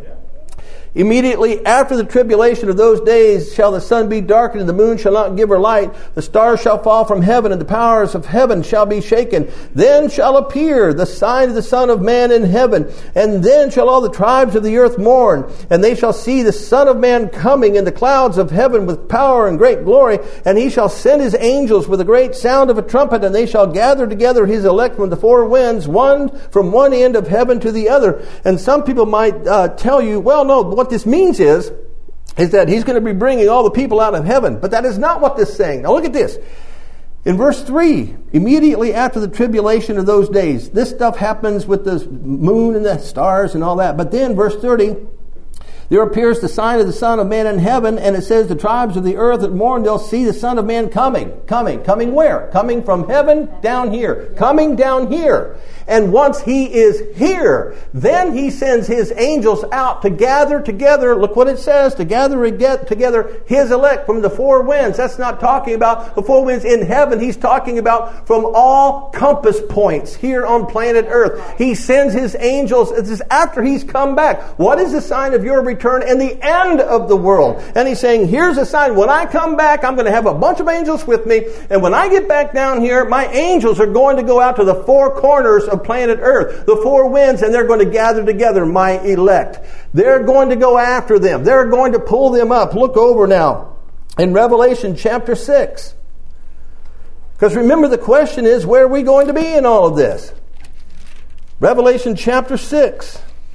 Immediately after the tribulation of those days shall the sun be darkened, and the moon shall not give her light. The stars shall fall from heaven, and the powers of heaven shall be shaken. Then shall appear the sign of the Son of Man in heaven. And then shall all the tribes of the earth mourn, and they shall see the Son of Man coming in the clouds of heaven with power and great glory. And He shall send His angels with a great sound of a trumpet, and they shall gather together His elect from the four winds, one from one end of heaven to the other. And some people might uh, tell you, well, no, what this means is, is that He's going to be bringing all the people out of heaven. But that is not what this is saying. Now look at this. In verse three, immediately after the tribulation of those days, this stuff happens with the moon and the stars and all that. But then verse thirty, there appears the sign of the Son of Man in heaven, and it says the tribes of the earth that mourn, they'll see the Son of Man coming. Coming. Coming where? Coming from heaven down here. Coming down here. And once He is here, then He sends His angels out to gather together, look what it says, to gather together His elect from the four winds. That's not talking about the four winds in heaven. He's talking about from all compass points here on planet Earth. He sends His angels. This is after He's come back. What is the sign of your return and the end of the world? And He's saying, here's a sign. When I come back, I'm going to have a bunch of angels with me. And when I get back down here, my angels are going to go out to the four corners of planet Earth, the four winds, and they're going to gather together my elect. They're going to go after them. They're going to pull them up. Look over now in Revelation chapter six. Because remember, the question is, where are we going to be in all of this? Revelation chapter six.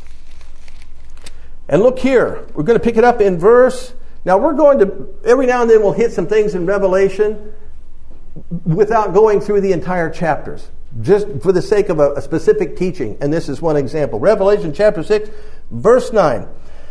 And look here. We're going to pick it up in verse. Now we're going to, every now and then we'll hit some things in Revelation without going through the entire chapters, just for the sake of a, a specific teaching. And this is one example. Revelation chapter six, verse nine.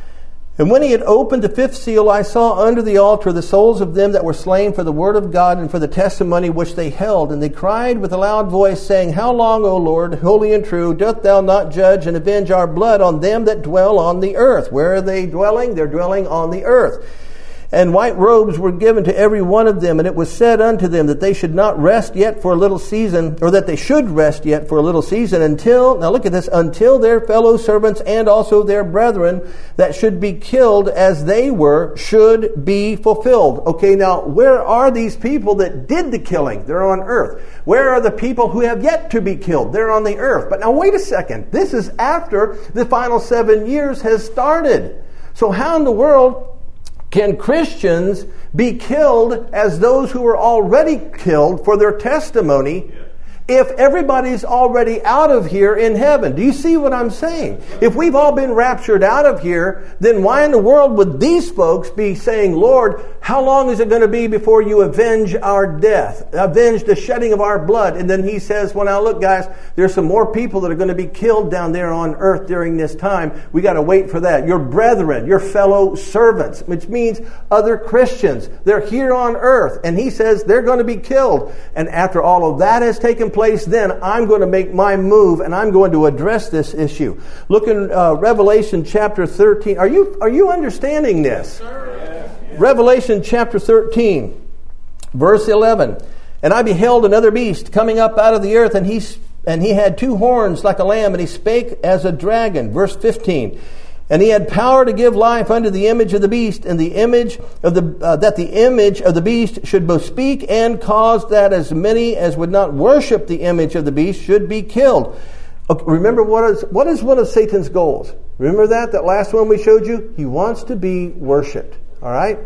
And when he had opened the fifth seal, I saw under the altar the souls of them that were slain for the word of God and for the testimony which they held. And they cried with a loud voice, saying, How long, O Lord, holy and true, doth thou not judge and avenge our blood on them that dwell on the earth? Where are they dwelling? They're dwelling on the earth. And white robes were given to every one of them, and it was said unto them that they should not rest yet for a little season, or that they should rest yet for a little season until, now look at this, until their fellow servants and also their brethren that should be killed as they were should be fulfilled. Okay, now where are these people that did the killing? They're on earth. Where are the people who have yet to be killed? They're on the earth. But now wait a second. This is after the final seven years has started. So how in the world can Christians be killed as those who were already killed for their testimony if everybody's already out of here in heaven? Do you see what I'm saying? If we've all been raptured out of here, then why in the world would these folks be saying, Lord, how long is it going to be before you avenge our death, avenge the shedding of our blood? And then he says, well, now look, guys, there's some more people that are going to be killed down there on earth during this time. We got to wait for that. Your brethren, your fellow servants, which means other Christians, they're here on earth. And he says they're going to be killed. And after all of that has taken place, then I'm going to make my move and I'm going to address this issue. Look in uh, Revelation chapter thirteen. Are you are you understanding this? Yes. Revelation chapter thirteen, verse eleven. And I beheld another beast coming up out of the earth, and he and he had two horns like a lamb, and he spake as a dragon. Verse fifteen. And he had power to give life unto the image of the beast, and the image of the uh, that the image of the beast should both speak and cause that as many as would not worship the image of the beast should be killed. Okay, remember what is what is one of Satan's goals? Remember that that last one we showed you. He wants to be worshipped. All right.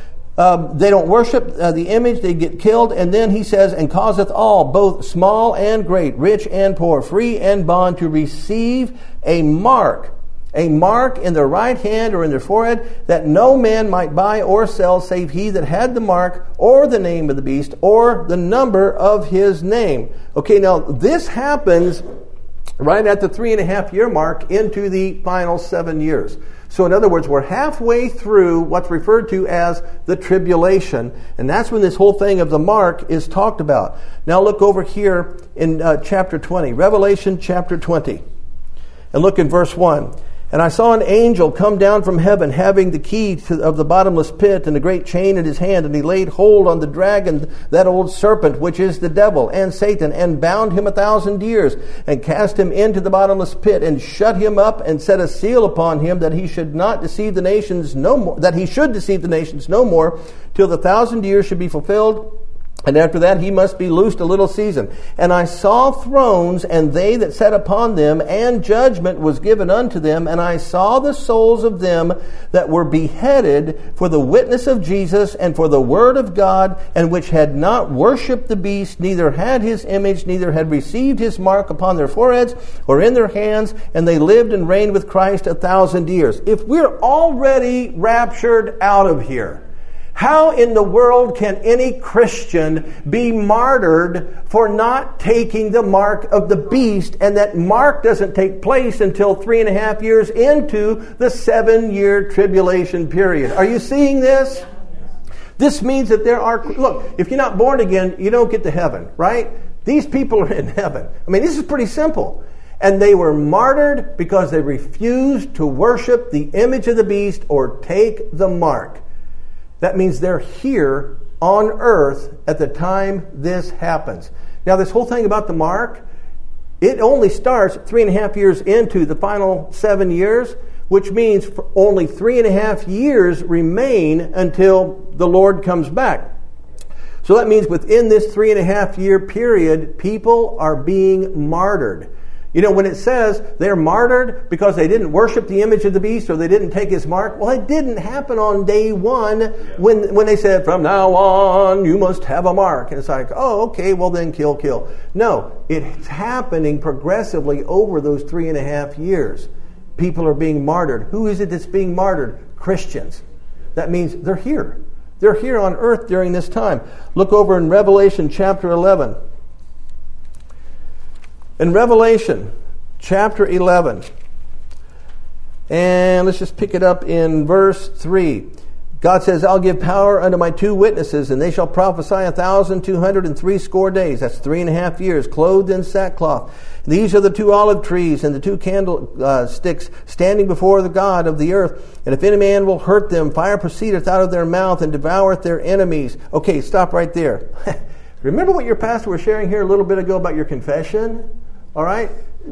Um, they don't worship uh, the image; they get killed. And then he says, "And causeth all, both small and great, rich and poor, free and bond, to receive a mark." A mark in their right hand or in their forehead, that no man might buy or sell save he that had the mark or the name of the beast or the number of his name. Okay, now this happens right at the three and a half year mark into the final seven years. So in other words, we're halfway through what's referred to as the tribulation, and that's when this whole thing of the mark is talked about. Now look over here in uh, chapter twenty, Revelation chapter twenty, and look in verse one. And I saw an angel come down from heaven, having the key to, of the bottomless pit and a great chain in his hand. And he laid hold on the dragon, that old serpent, which is the devil and Satan, and bound him a thousand years, and cast him into the bottomless pit, and shut him up, and set a seal upon him, that he should not deceive the nations no more, that he should deceive the nations no more, till the thousand years should be fulfilled. And after that he must be loosed a little season. And I saw thrones, and they that sat upon them, and judgment was given unto them. And I saw the souls of them that were beheaded for the witness of Jesus and for the word of God, and which had not worshipped the beast, neither had his image, neither had received his mark upon their foreheads or in their hands. And they lived and reigned with Christ a thousand years. If we're already raptured out of here, how in the world can any Christian be martyred for not taking the mark of the beast, and that mark doesn't take place until three and a half years into the seven-year tribulation period? Are you seeing this? This means that there are, look, if you're not born again, you don't get to heaven, right? These people are in heaven. I mean, this is pretty simple. And they were martyred because they refused to worship the image of the beast or take the mark. That means they're here on earth at the time this happens. Now, this whole thing about the mark, it only starts three and a half years into the final seven years, which means only three and a half years remain until the Lord comes back. So that means within this three and a half year period, people are being martyred. You know, when it says they're martyred because they didn't worship the image of the beast or they didn't take his mark, well, it didn't happen on day one when, when they said, from now on, you must have a mark. And it's like, oh, okay, well then kill, kill. No, it's happening progressively over those three and a half years. People are being martyred. Who is it that's being martyred? Christians. That means they're here. They're here on earth during this time. Look over in Revelation chapter eleven. In Revelation chapter eleven, and let's just pick it up in verse three. God says, I'll give power unto my two witnesses, and they shall prophesy a thousand two hundred and three score days. That's three and a half years, clothed in sackcloth. These are the two olive trees and the two candlesticks standing before the God of the earth. And if any man will hurt them, fire proceedeth out of their mouth and devoureth their enemies. Okay, stop right there. Remember what your pastor was sharing here a little bit ago about your confession? All right?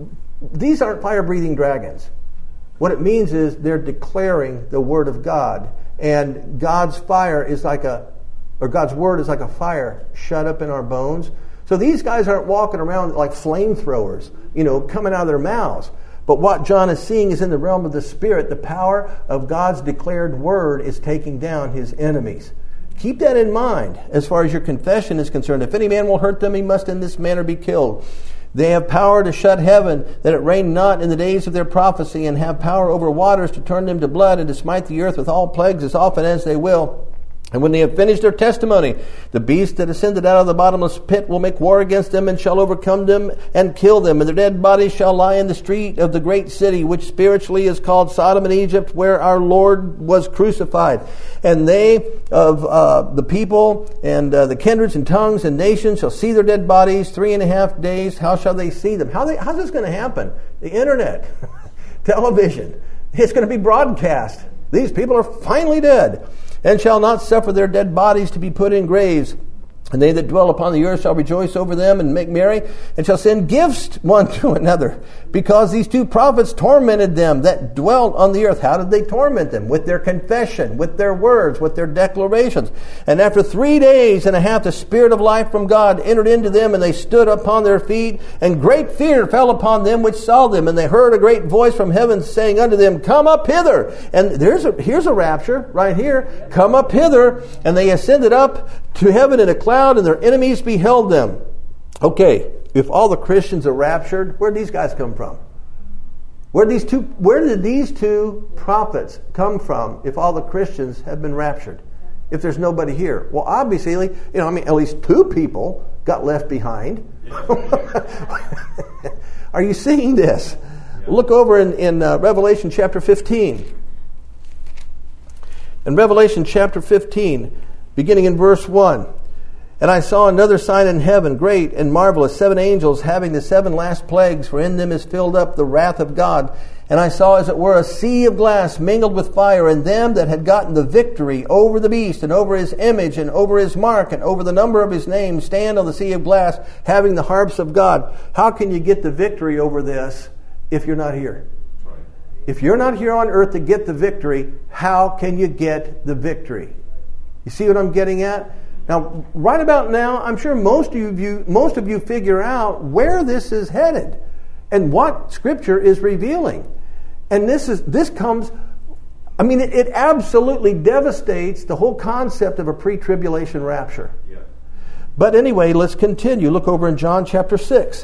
These aren't fire-breathing dragons. What it means is they're declaring the Word of God. And God's fire is like a, or God's Word is like a fire shut up in our bones. So these guys aren't walking around like flamethrowers, you know, coming out of their mouths. But what John is seeing is in the realm of the Spirit, the power of God's declared Word is taking down his enemies. Keep that in mind as far as your confession is concerned. If any man will hurt them, he must in this manner be killed. They have power to shut heaven, that it rain not in the days of their prophecy, and have power over waters to turn them to blood, and to smite the earth with all plagues as often as they will. And when they have finished their testimony, the beast that ascended out of the bottomless pit will make war against them, and shall overcome them and kill them. And their dead bodies shall lie in the street of the great city, which spiritually is called Sodom and Egypt, where our Lord was crucified. And they of uh, the people and uh, the kindreds and tongues and nations shall see their dead bodies three and a half days. How shall they see them? How they, how's this going to happen? The internet, television. It's going to be broadcast. These people are finally dead. And shall not suffer their dead bodies to be put in graves. And they that dwell upon the earth shall rejoice over them and make merry, and shall send gifts one to another, because these two prophets tormented them that dwelt on the earth. How did they torment them? With their confession, with their words, with their declarations. And after three days and a half, the Spirit of life from God entered into them, and they stood upon their feet, and great fear fell upon them which saw them. And they heard a great voice from heaven saying unto them, Come up hither. And there's a, here's a rapture right here. Come up hither. And they ascended up to heaven in a cloud, and their enemies beheld them. Okay, if all the Christians are raptured, where did these guys come from? Where did these two, where did these two prophets come from if all the Christians have been raptured? If there's nobody here? Well, obviously, you know, I mean, at least two people got left behind. Are you seeing this? Look over in, in uh, Revelation chapter fifteen. In Revelation chapter fifteen, beginning in verse one. And I saw another sign in heaven, great and marvelous, seven angels having the seven last plagues, for in them is filled up the wrath of God. And I saw as it were a sea of glass mingled with fire, and them that had gotten the victory over the beast, and over his image, and over his mark, and over the number of his name, stand on the sea of glass, having the harps of God. How can you get the victory over this if you're not here? If you're not here on earth to get the victory, how can you get the victory? You see what I'm getting at? Now, right about now, I'm sure most of you, most of you figure out where this is headed and what Scripture is revealing. And this is this comes, I mean, it, it absolutely devastates the whole concept of a pre-tribulation rapture. Yeah. But anyway, let's continue. Look over in John chapter six.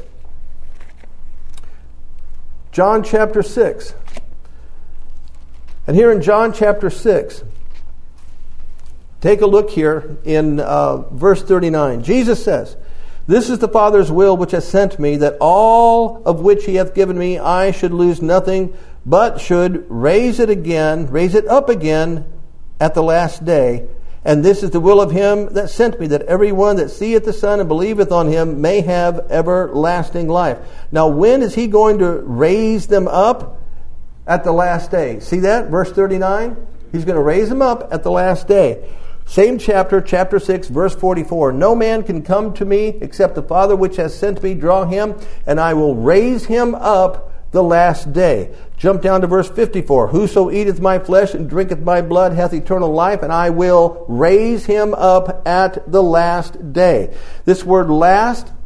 John chapter six. And here in John chapter six, take a look here in uh, verse thirty-nine. Jesus says, This is the Father's will which has sent me, that all of which he hath given me, I should lose nothing, but should raise it again, raise it up again at the last day. And this is the will of him that sent me, that every one that seeth the Son and believeth on him may have everlasting life. Now, when is he going to raise them up? At the last day. See that? Verse thirty-nine? He's going to raise them up at the last day. Same chapter, chapter six, verse forty-four. No man can come to me except the Father which has sent me draw him, and I will raise him up the last day. Jump down to verse fifty-four. Whoso eateth my flesh and drinketh my blood hath eternal life, and I will raise him up at the last day. This word last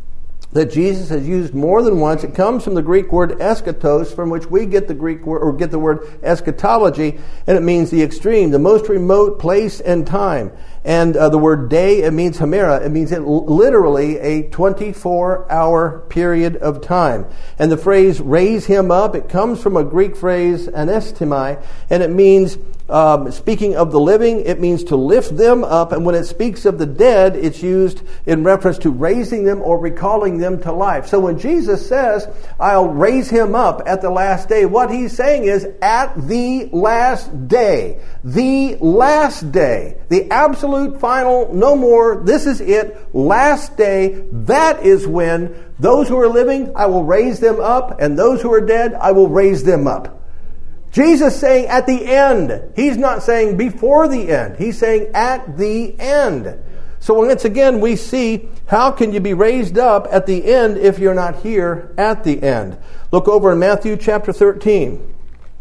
that Jesus has used more than once. It comes from the Greek word eschatos, from which we get the Greek word, or get the word eschatology, and it means the extreme, the most remote place and time. And uh, the word day, it means hemera. It means it literally a twenty-four hour period of time. And the phrase raise him up, it comes from a Greek phrase anastomai, and it means, um, speaking of the living, it means to lift them up. And when it speaks of the dead, it's used in reference to raising them or recalling them to life. So when Jesus says, I'll raise him up at the last day, what he's saying is at the last day, the last day, the absolute final, no more, this is it, last day, that is when those who are living, I will raise them up, and those who are dead, I will raise them up. Jesus saying at the end. He's not saying before the end. He's saying at the end. So once again, we see how can you be raised up at the end if you're not here at the end. Look over in Matthew chapter thirteen.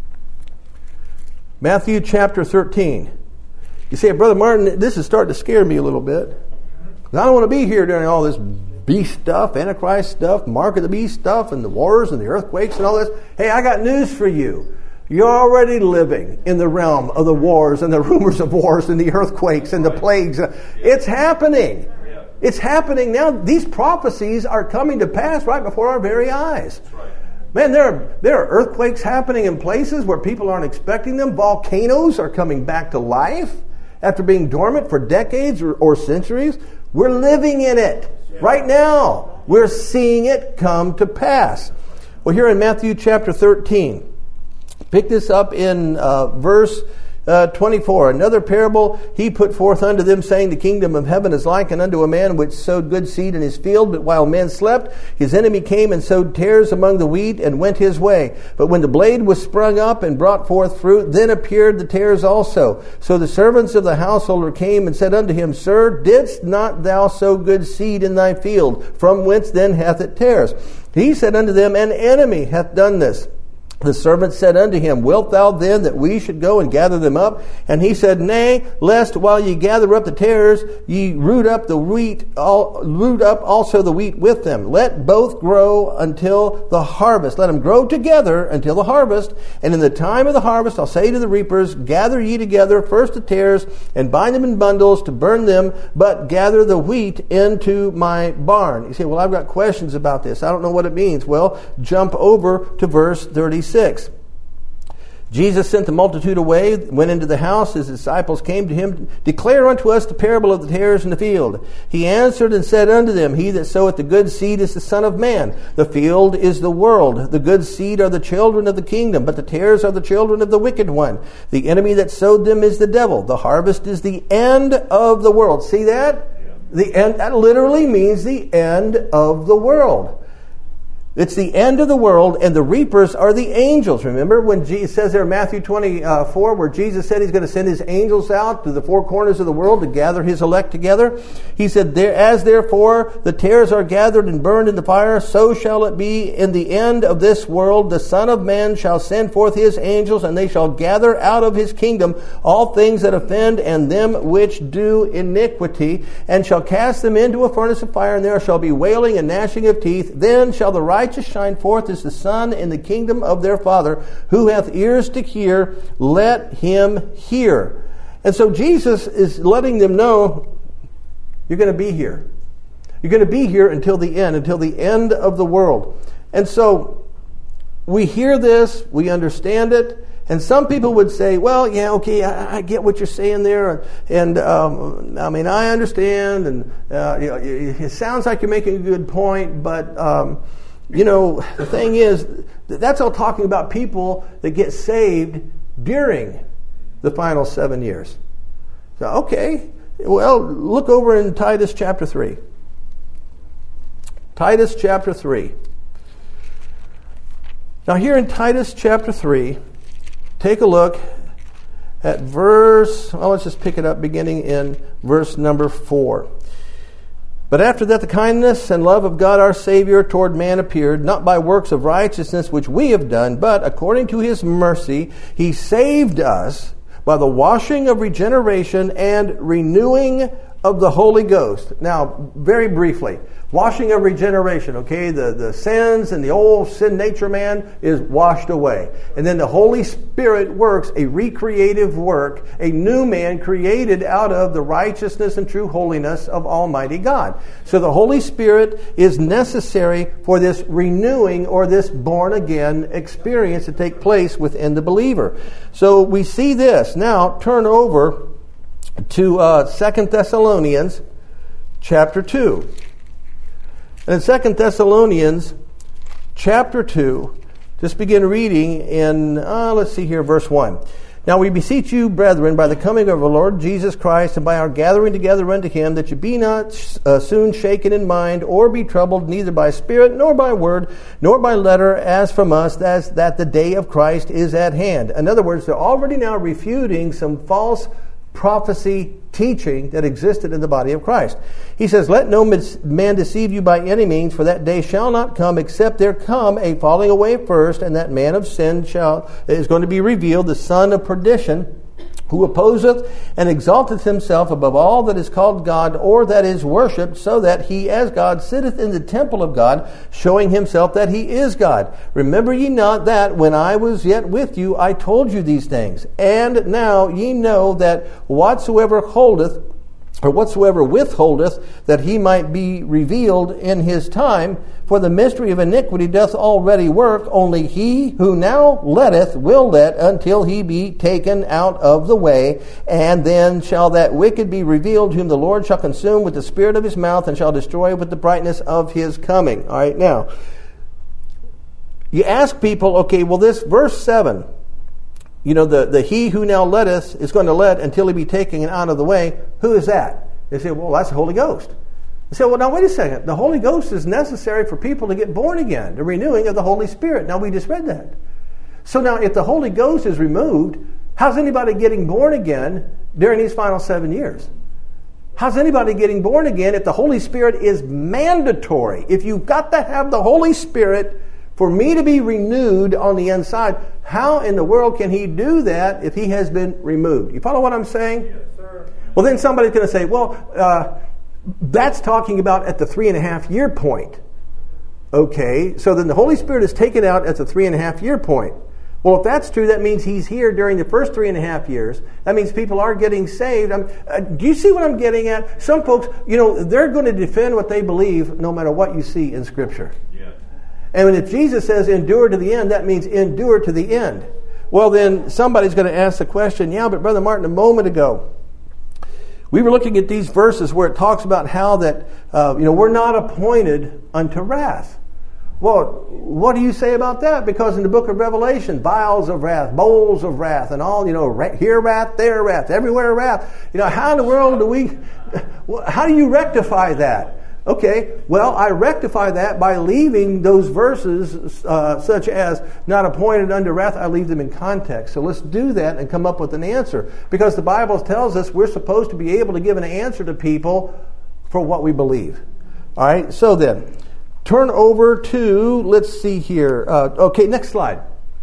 Matthew chapter thirteen. You say, Brother Martin, this is starting to scare me a little bit. I don't want to be here during all this beast stuff, Antichrist stuff, mark of the beast stuff, and the wars and the earthquakes and all this. Hey, I got news for you. You're already living in the realm of the wars and the rumors of wars and the earthquakes and the plagues. It's happening. It's happening now. These prophecies are coming to pass right before our very eyes. Man, there are, there are earthquakes happening in places where people aren't expecting them. Volcanoes are coming back to life after being dormant for decades or, or centuries. We're living in it right now. We're seeing it come to pass. Well, here in Matthew chapter thirteen, pick this up in uh, verse uh, twenty-four. Another parable he put forth unto them, saying, the kingdom of heaven is likened unto a man which sowed good seed in his field. But while men slept, his enemy came and sowed tares among the wheat and went his way. But when the blade was sprung up and brought forth fruit, then appeared the tares also. So the servants of the householder came and said unto him, Sir, didst not thou sow good seed in thy field? From whence then hath it tares? He said unto them, An enemy hath done this. The servant said unto him, Wilt thou then that we should go and gather them up? And he said, Nay, lest while ye gather up the tares, ye root up the wheat, all, root up also the wheat with them. Let both grow until the harvest. Let them grow together until the harvest. And in the time of the harvest, I'll say to the reapers, Gather ye together first the tares, and bind them in bundles to burn them, but gather the wheat into my barn. You say, well, I've got questions about this. I don't know what it means. Well, jump over to verse thirty-six. Jesus sent the multitude away, went into the house. His disciples came to him, Declare unto us the parable of the tares in the field. He answered and said unto them, He that soweth the good seed is the Son of Man. The field is the world. The good seed are the children of the kingdom, but the tares are the children of the wicked one. The enemy that sowed them is the devil. The harvest is the end of the world. See that? The end, that literally means the end of the world. It's the end of the world, and the reapers are the angels. Remember when Jesus says there in Matthew twenty-four, where Jesus said he's going to send his angels out to the four corners of the world to gather his elect together? He said, As therefore the tares are gathered and burned in the fire, so shall it be in the end of this world. The Son of Man shall send forth his angels, and they shall gather out of his kingdom all things that offend and them which do iniquity, and shall cast them into a furnace of fire, and there shall be wailing and gnashing of teeth. Then shall the righteous shine forth as the sun in the kingdom of their Father. Who hath ears to hear, let him hear. And so Jesus is letting them know, you're going to be here. You're going to be here until the end, until the end of the world. And so we hear this, we understand it, and some people would say, well, yeah, okay, I, I get what you're saying there, and um, I mean, I understand, and uh, you know, it sounds like you're making a good point, but um, you know, the thing is, that's all talking about people that get saved during the final seven years. So, okay, well, look over in Titus chapter three. Titus chapter three. Now here in Titus chapter three, take a look at verse, well, let's just pick it up beginning in verse number four. But after that the kindness and love of God our Savior toward man appeared, not by works of righteousness which we have done, but according to his mercy he saved us by the washing of regeneration and renewing of the Holy Ghost. Now, very briefly, washing of regeneration, okay? The, the sins and the old sin nature man is washed away. And then the Holy Spirit works a recreative work, a new man created out of the righteousness and true holiness of Almighty God. So the Holy Spirit is necessary for this renewing or this born-again experience to take place within the believer. So we see this. Now, turn over to uh, Second Thessalonians chapter two. And in Second Thessalonians chapter two, just begin reading in, uh, let's see here, verse one. Now we beseech you, brethren, by the coming of our Lord Jesus Christ, and by our gathering together unto him, that you be not uh, soon shaken in mind, or be troubled, neither by spirit, nor by word, nor by letter, as from us, as that the day of Christ is at hand. In other words, they're already now refuting some false prophecy teaching that existed in the body of Christ. He says, let no man deceive you by any means, for that day shall not come, except there come a falling away first, and that man of sin shall is going to be revealed, the son of perdition, who opposeth and exalteth himself above all that is called God, or that is worshipped, so that he as God sitteth in the temple of God, showing himself that he is God. Remember ye not that when I was yet with you, I told you these things. And now ye know that whatsoever holdeth, or whatsoever withholdeth, that he might be revealed in his time, for the mystery of iniquity doth already work, only he who now letteth will let until he be taken out of the way, and then shall that wicked be revealed, whom the Lord shall consume with the spirit of his mouth, and shall destroy with the brightness of his coming. All right, now, you ask people, okay, well, this verse seven, you know, the, the he who now letteth is going to let until he be taken out of the way. Who is that? They say, well, that's the Holy Ghost. They say, well, now, wait a second. The Holy Ghost is necessary for people to get born again, the renewing of the Holy Spirit. Now, we just read that. So now, if the Holy Ghost is removed, how's anybody getting born again during these final seven years? How's anybody getting born again if the Holy Spirit is mandatory? If you've got to have the Holy Spirit for me to be renewed on the inside, how in the world can he do that if he has been removed? You follow what I'm saying? Yes, sir. Well, then somebody's going to say, well, uh, that's talking about at the three and a half year point. Okay, so then the Holy Spirit is taken out at the three and a half year point. Well, if that's true, that means he's here during the first three and a half years. That means people are getting saved. I'm, uh, do you see what I'm getting at? Some folks, you know, they're going to defend what they believe no matter what you see in Scripture. Yeah. And if Jesus says endure to the end, that means endure to the end. Well, then somebody's going to ask the question, yeah, but Brother Martin, a moment ago, we were looking at these verses where it talks about how that, uh, you know, we're not appointed unto wrath. Well, what do you say about that? Because in the book of Revelation, vials of wrath, bowls of wrath, and all, you know, here wrath, there wrath, everywhere wrath. You know, how in the world do we, how do you rectify that? Okay, well, I rectify that by leaving those verses uh, such as not appointed unto wrath. I leave them in context. So let's do that and come up with an answer. Because the Bible tells us we're supposed to be able to give an answer to people for what we believe. All right, so then, turn over to, let's see here. Uh, okay, next slide.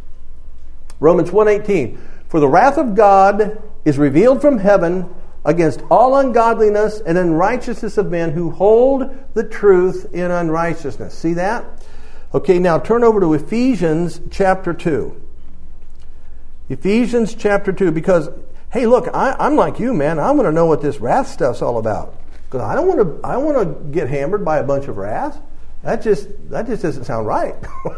Romans one eighteen. For the wrath of God is revealed from heaven against all ungodliness and unrighteousness of men who hold the truth in unrighteousness. See that? Okay, now turn over to Ephesians chapter two. Ephesians chapter two, because, hey, look, I, I'm like you, man. I want to know what this wrath stuff's all about. Because I don't want to I want to get hammered by a bunch of wrath. That just that just doesn't sound right.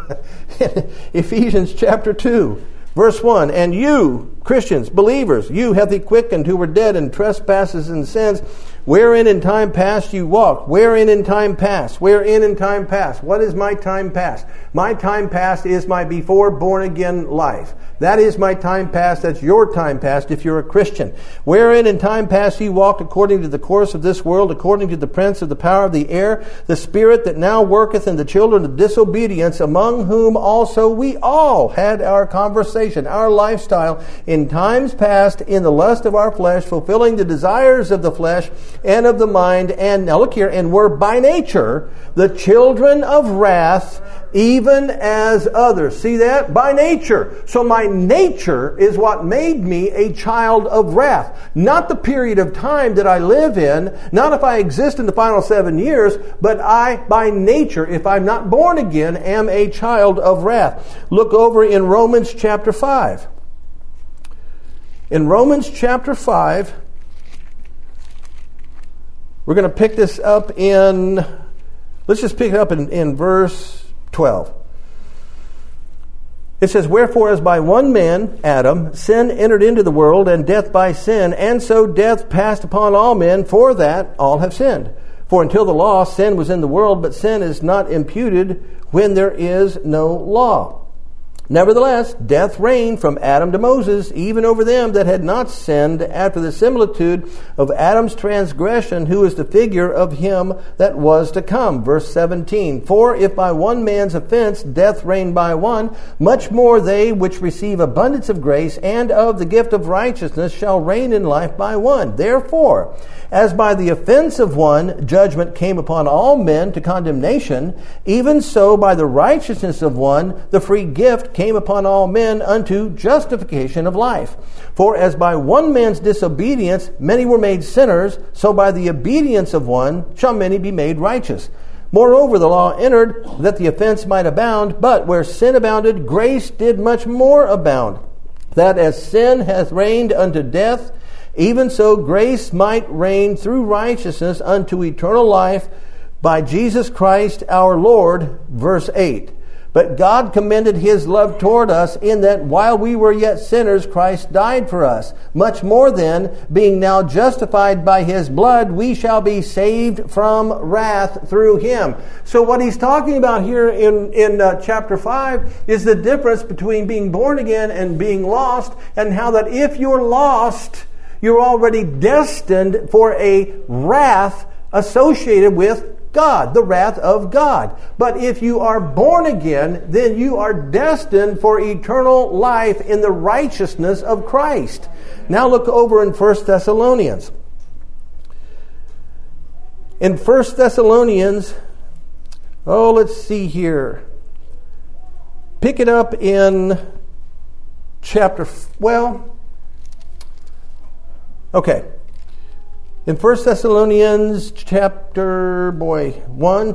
Ephesians chapter two. Verse one, and you, Christians, believers, you hath he quickened who were dead in trespasses and sins, wherein in time past you walked. Wherein in time past? Wherein in time past? What is my time past? My time past is my before born again life. That is my time past. That's your time past if you're a Christian. Wherein in time past you walked according to the course of this world, according to the prince of the power of the air, the spirit that now worketh in the children of disobedience, among whom also we all had our conversation, our lifestyle, in times past in the lust of our flesh, fulfilling the desires of the flesh and of the mind, and now look here, and were by nature the children of wrath, even as others. See that? By nature. So my nature is what made me a child of wrath. Not the period of time that I live in, not if I exist in the final seven years, but I, by nature, if I'm not born again, am a child of wrath. Look over in Romans chapter five. In Romans chapter five, we're going to pick this up in, let's just pick it up in, in verse twelve. It says, "Wherefore as by one man, Adam, sin entered into the world, and death by sin, and so death passed upon all men, for that all have sinned. For until the law, sin was in the world, but sin is not imputed when there is no law. Nevertheless, death reigned from Adam to Moses, even over them that had not sinned, after the similitude of Adam's transgression, who is the figure of him that was to come." Verse seventeen, "For if by one man's offense death reigned by one, much more they which receive abundance of grace and of the gift of righteousness shall reign in life by one. Therefore, as by the offense of one judgment came upon all men to condemnation, even so by the righteousness of one the free gift came upon all men unto justification of life. For as by one man's disobedience many were made sinners, so by the obedience of one shall many be made righteous. Moreover, the law entered that the offense might abound, but where sin abounded, grace did much more abound, that as sin hath reigned unto death, even so grace might reign through righteousness unto eternal life by Jesus Christ our Lord." Verse eight. "But God commended his love toward us, in that while we were yet sinners, Christ died for us. Much more then, being now justified by his blood, we shall be saved from wrath through him." So what he's talking about here in, in uh, chapter five is the difference between being born again and being lost, and how that if you're lost, you're already destined for a wrath associated with God, the wrath of God. But if you are born again, then you are destined for eternal life in the righteousness of Christ. Now look over in First Thessalonians. In First Thessalonians, oh, let's see here. Pick it up in chapter, well, okay. In First Thessalonians chapter, boy, one,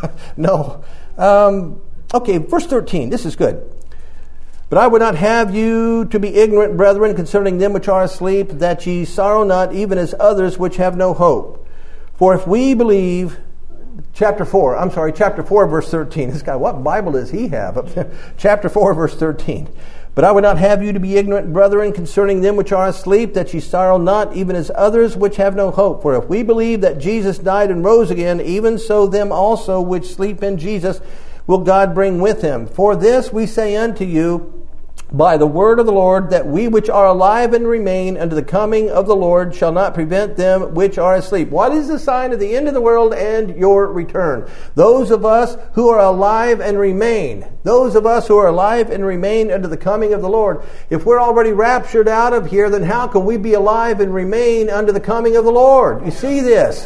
no, um, okay, verse thirteen, this is good. "But I would not have you to be ignorant, brethren, concerning them which are asleep, that ye sorrow not, even as others which have no hope. For if we believe," chapter four, I'm sorry, chapter four, verse thirteen. This guy, what Bible does he have? Chapter four, verse thirteen. "But I would not have you to be ignorant, brethren, concerning them which are asleep, that ye sorrow not, even as others which have no hope. For if we believe that Jesus died and rose again, even so them also which sleep in Jesus will God bring with him. For this we say unto you by the word of the Lord, that we which are alive and remain unto the coming of the Lord shall not prevent them which are asleep." What is the sign of the end of the world and your return? Those of us who are alive and remain, those of us who are alive and remain unto the coming of the Lord. If we're already raptured out of here, then how can we be alive and remain unto the coming of the Lord? You see this?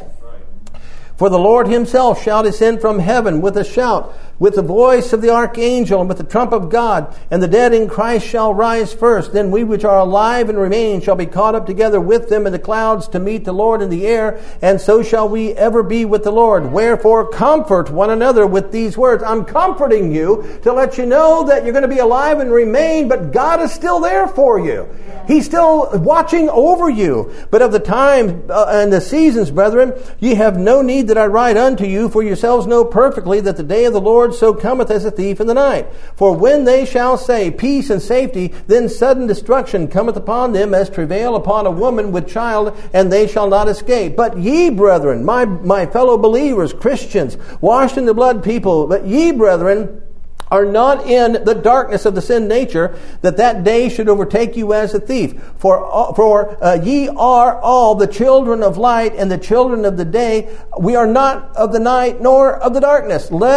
"For the Lord himself shall descend from heaven with a shout, with the voice of the archangel, and with the trump of God, and the dead in Christ shall rise first. Then we which are alive and remain shall be caught up together with them in the clouds to meet the Lord in the air, and so shall we ever be with the Lord. Wherefore comfort one another with these words." I'm comforting you to let you know that you're going to be alive and remain, but God is still there for you. He's still watching over you. "But of the time uh, and the seasons, brethren, ye have no need that I write unto you, for yourselves know perfectly that the day of the Lord so cometh as a thief in the night. For when they shall say peace and safety, then sudden destruction cometh upon them as travail upon a woman with child, and they shall not escape. But ye, brethren," my, my fellow believers, Christians, washed in the blood people, "but ye, brethren, are not in the darkness of the sin nature, that that day should overtake you as a thief. For, for uh, ye are all the children of light and the children of the day. We are not of the night nor of the darkness. Let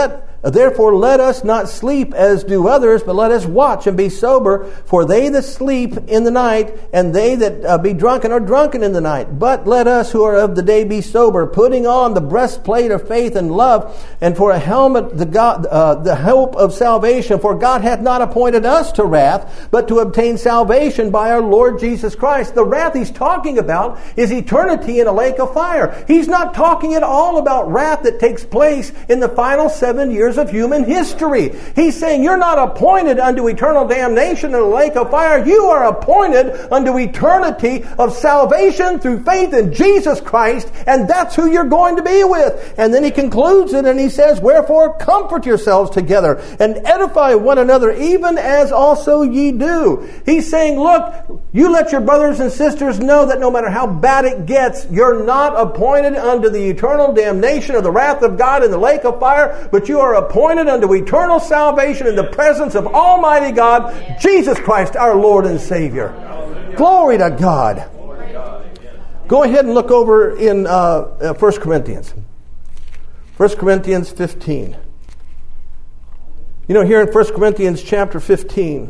Therefore let us not sleep as do others, but let us watch and be sober. For they that sleep in the night, and they that uh, be drunken are drunken in the night. But let us who are of the day be sober, putting on the breastplate of faith and love, and for a helmet the God, uh, the hope of salvation. For God hath not appointed us to wrath, but to obtain salvation by our Lord Jesus Christ. The wrath he's talking about is eternity in a lake of fire. He's not talking at all about wrath that takes place in the final seven years of human history. He's saying you're not appointed unto eternal damnation in a lake of fire. You are appointed unto eternity of salvation through faith in Jesus Christ, and that's who you're going to be with. And then he concludes it and he says, wherefore comfort yourselves together and edify one another, even as also ye do. He's saying, look, you let your brothers and sisters know that no matter how bad it gets, you're not appointed unto the eternal damnation of the wrath of God in the lake of fire, but you are appointed unto eternal salvation in the presence of Almighty God, Jesus Christ, our Lord and Savior. Glory to God. Go ahead and look over in uh, First Corinthians. First Corinthians fifteen. You know, here in First Corinthians chapter fifteen,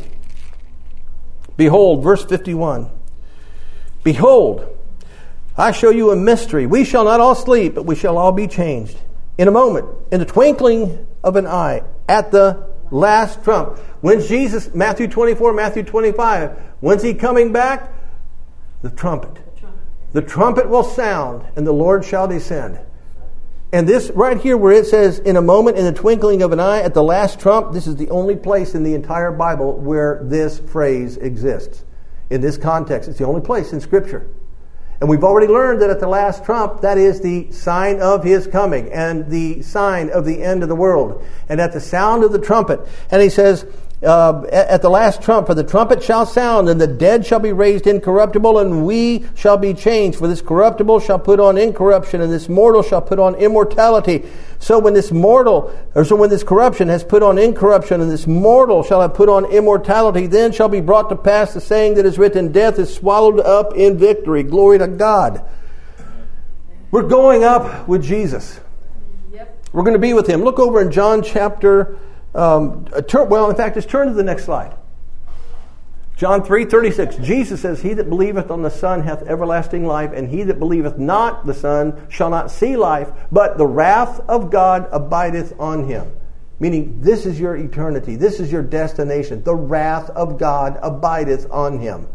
behold, verse fifty-one. Behold, I show you a mystery. We shall not all sleep, but we shall all be changed. In a moment, in the twinkling of an eye, at the last trump. When's Jesus, Matthew twenty-four, Matthew twenty-five, when's he coming back? The trumpet. The trumpet will sound, and the Lord shall descend. And this right here where it says, in a moment, in the twinkling of an eye, at the last trump, this is the only place in the entire Bible where this phrase exists. In this context, it's the only place in Scripture. And we've already learned that at the last trump, that is the sign of his coming and the sign of the end of the world. And at the sound of the trumpet, and he says, uh, at the last trump, for the trumpet shall sound, and the dead shall be raised incorruptible, and we shall be changed. For this corruptible shall put on incorruption, and this mortal shall put on immortality. So when this mortal, or so when this corruption has put on incorruption, and this mortal shall have put on immortality, then shall be brought to pass the saying that is written, death is swallowed up in victory. Glory to God. We're going up with Jesus. Yep. We're going to be with him. Look over in John chapter, um, turn, well, in fact, just turn to the next slide. John three thirty-six. Jesus says, he that believeth on the Son hath everlasting life, and he that believeth not the Son shall not see life, but the wrath of God abideth on him. Meaning, this is your eternity. This is your destination. The wrath of God abideth on him.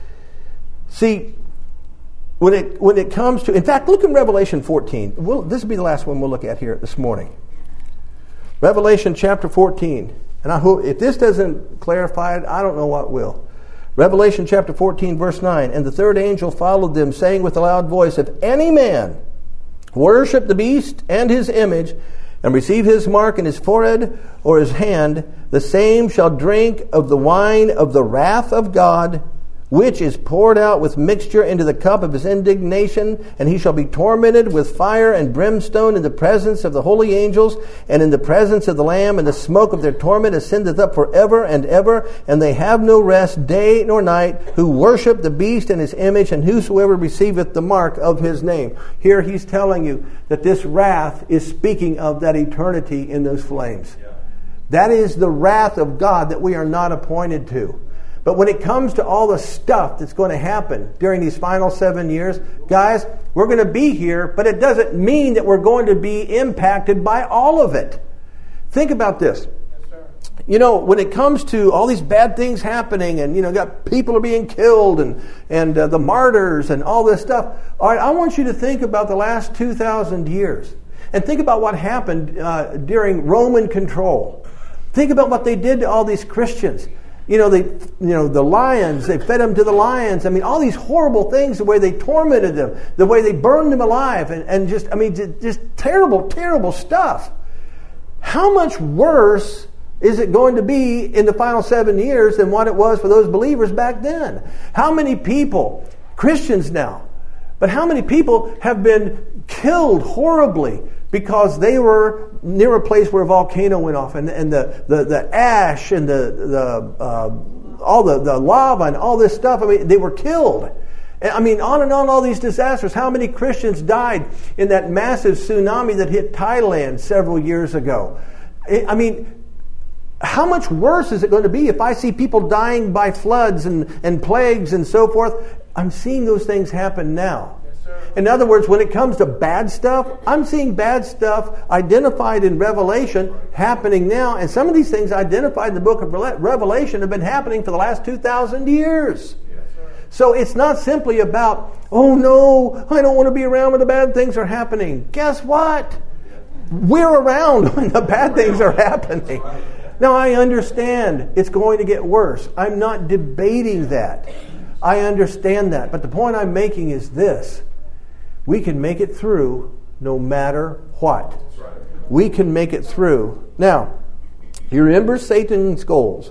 See, when it when it comes to, in fact, look in Revelation fourteen. We'll, this will be the last one we'll look at here this morning. Revelation chapter fourteen. And I hope, if this doesn't clarify it, I don't know what will. Revelation chapter fourteen, verse nine. And the third angel followed them, saying with a loud voice, if any man worship the beast and his image, and receive his mark in his forehead or his hand, the same shall drink of the wine of the wrath of God, which is poured out with mixture into the cup of his indignation, and he shall be tormented with fire and brimstone in the presence of the holy angels, and in the presence of the Lamb, and the smoke of their torment ascendeth up forever and ever, and they have no rest day nor night, who worship the beast and his image, and whosoever receiveth the mark of his name. Here he's telling you that this wrath is speaking of that eternity in those flames. Yeah. That is the wrath of God that we are not appointed to. But when it comes to all the stuff that's going to happen during these final seven years, guys, we're going to be here, but it doesn't mean that we're going to be impacted by all of it. Think about this. Yes, sir. You know, when it comes to all these bad things happening, and, you know, got people are being killed, and, and uh, the martyrs and all this stuff, all right, I want you to think about the last two thousand years. And think about what happened uh, during Roman control. Think about what they did to all these Christians. You know, they, you know, the lions, they fed them to the lions. I mean, all these horrible things, the way they tormented them, the way they burned them alive, and, and just, I mean, just terrible, terrible stuff. How much worse is it going to be in the final seven years than what it was for those believers back then? How many people, Christians now, but how many people have been killed horribly because they were near a place where a volcano went off, and, and the, the, the ash and the, the uh, all the, the lava and all this stuff, I mean, they were killed. I mean, on and on, all these disasters. How many Christians died in that massive tsunami that hit Thailand several years ago? I mean, how much worse is it going to be if I see people dying by floods and, and plagues and so forth? I'm seeing those things happen now. In other words, when it comes to bad stuff, I'm seeing bad stuff identified in Revelation happening now. And some of these things identified in the book of Revelation have been happening for the last two thousand years. So it's not simply about, oh no, I don't want to be around when the bad things are happening. Guess what? We're around when the bad things are happening. Now, I understand it's going to get worse. I'm not debating that. I understand that. But the point I'm making is this. We can make it through no matter what. We can make it through. Now, you remember Satan's goals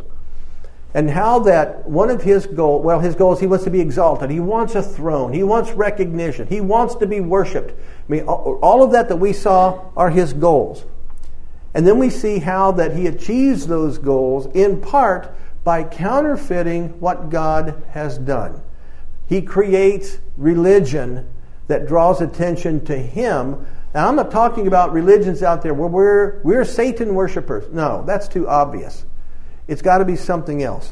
and how that one of his goals, well, his goals, he wants to be exalted. He wants a throne. He wants recognition. He wants to be worshipped. I mean, all of that that we saw are his goals. And then we see how that he achieves those goals in part by counterfeiting what God has done. He creates religion that draws attention to him. Now, I'm not talking about religions out there where we're, we're Satan worshipers. No, that's too obvious. It's got to be something else.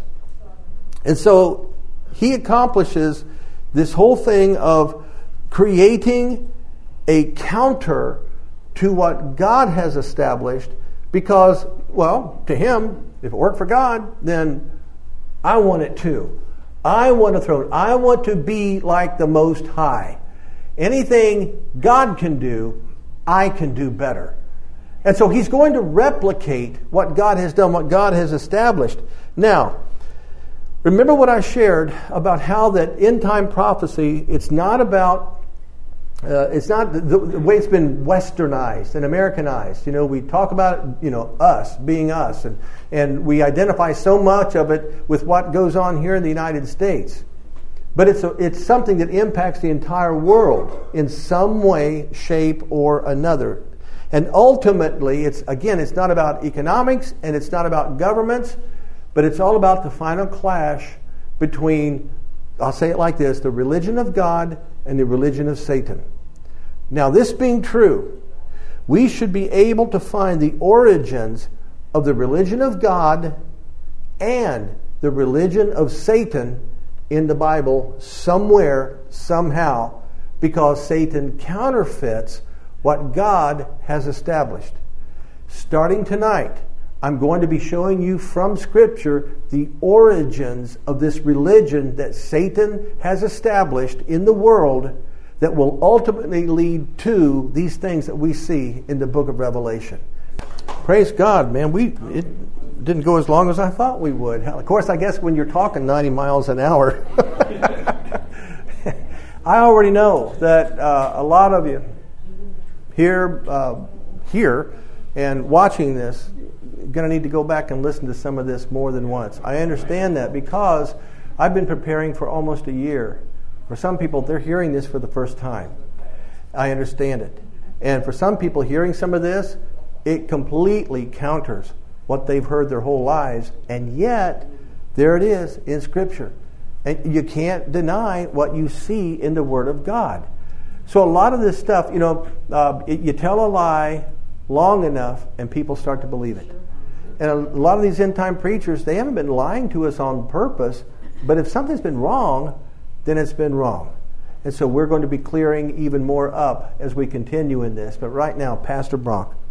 And so he accomplishes this whole thing of creating a counter to what God has established because, well, to him, if it worked for God, then I want it too. I want a throne. I want to be like the Most High. Anything God can do, I can do better. And so he's going to replicate what God has done, what God has established. Now, remember what I shared about how that end-time prophecy, it's not about, uh, it's not the, the way it's been westernized and Americanized. You know, we talk about, you know, us being us, and, and we identify so much of it with what goes on here in the United States. But it's a, it's something that impacts the entire world in some way, shape, or another. And ultimately, it's again, it's not about economics and it's not about governments, but it's all about the final clash between, I'll say it like this, the religion of God and the religion of Satan. Now, this being true, we should be able to find the origins of the religion of God and the religion of Satan in the Bible somewhere, somehow, because Satan counterfeits what God has established. Starting tonight, I'm going to be showing you from Scripture the origins of this religion that Satan has established in the world that will ultimately lead to these things that we see in the book of Revelation. Praise God, man. We it didn't go as long as I thought we would. Of course, I guess when you're talking ninety miles an hour, I already know that uh, a lot of you here, uh, here and watching this are going to need to go back and listen to some of this more than once. I understand that because I've been preparing for almost a year. For some people, they're hearing this for the first time. I understand it. And for some people hearing some of this, it completely counters what they've heard their whole lives. And yet, there it is in Scripture. And you can't deny what you see in the Word of God. So a lot of this stuff, you know, uh, it, you tell a lie long enough and people start to believe it. And a lot of these end-time preachers, they haven't been lying to us on purpose, but if something's been wrong, then it's been wrong. And so we're going to be clearing even more up as we continue in this. But right now, Pastor Brock.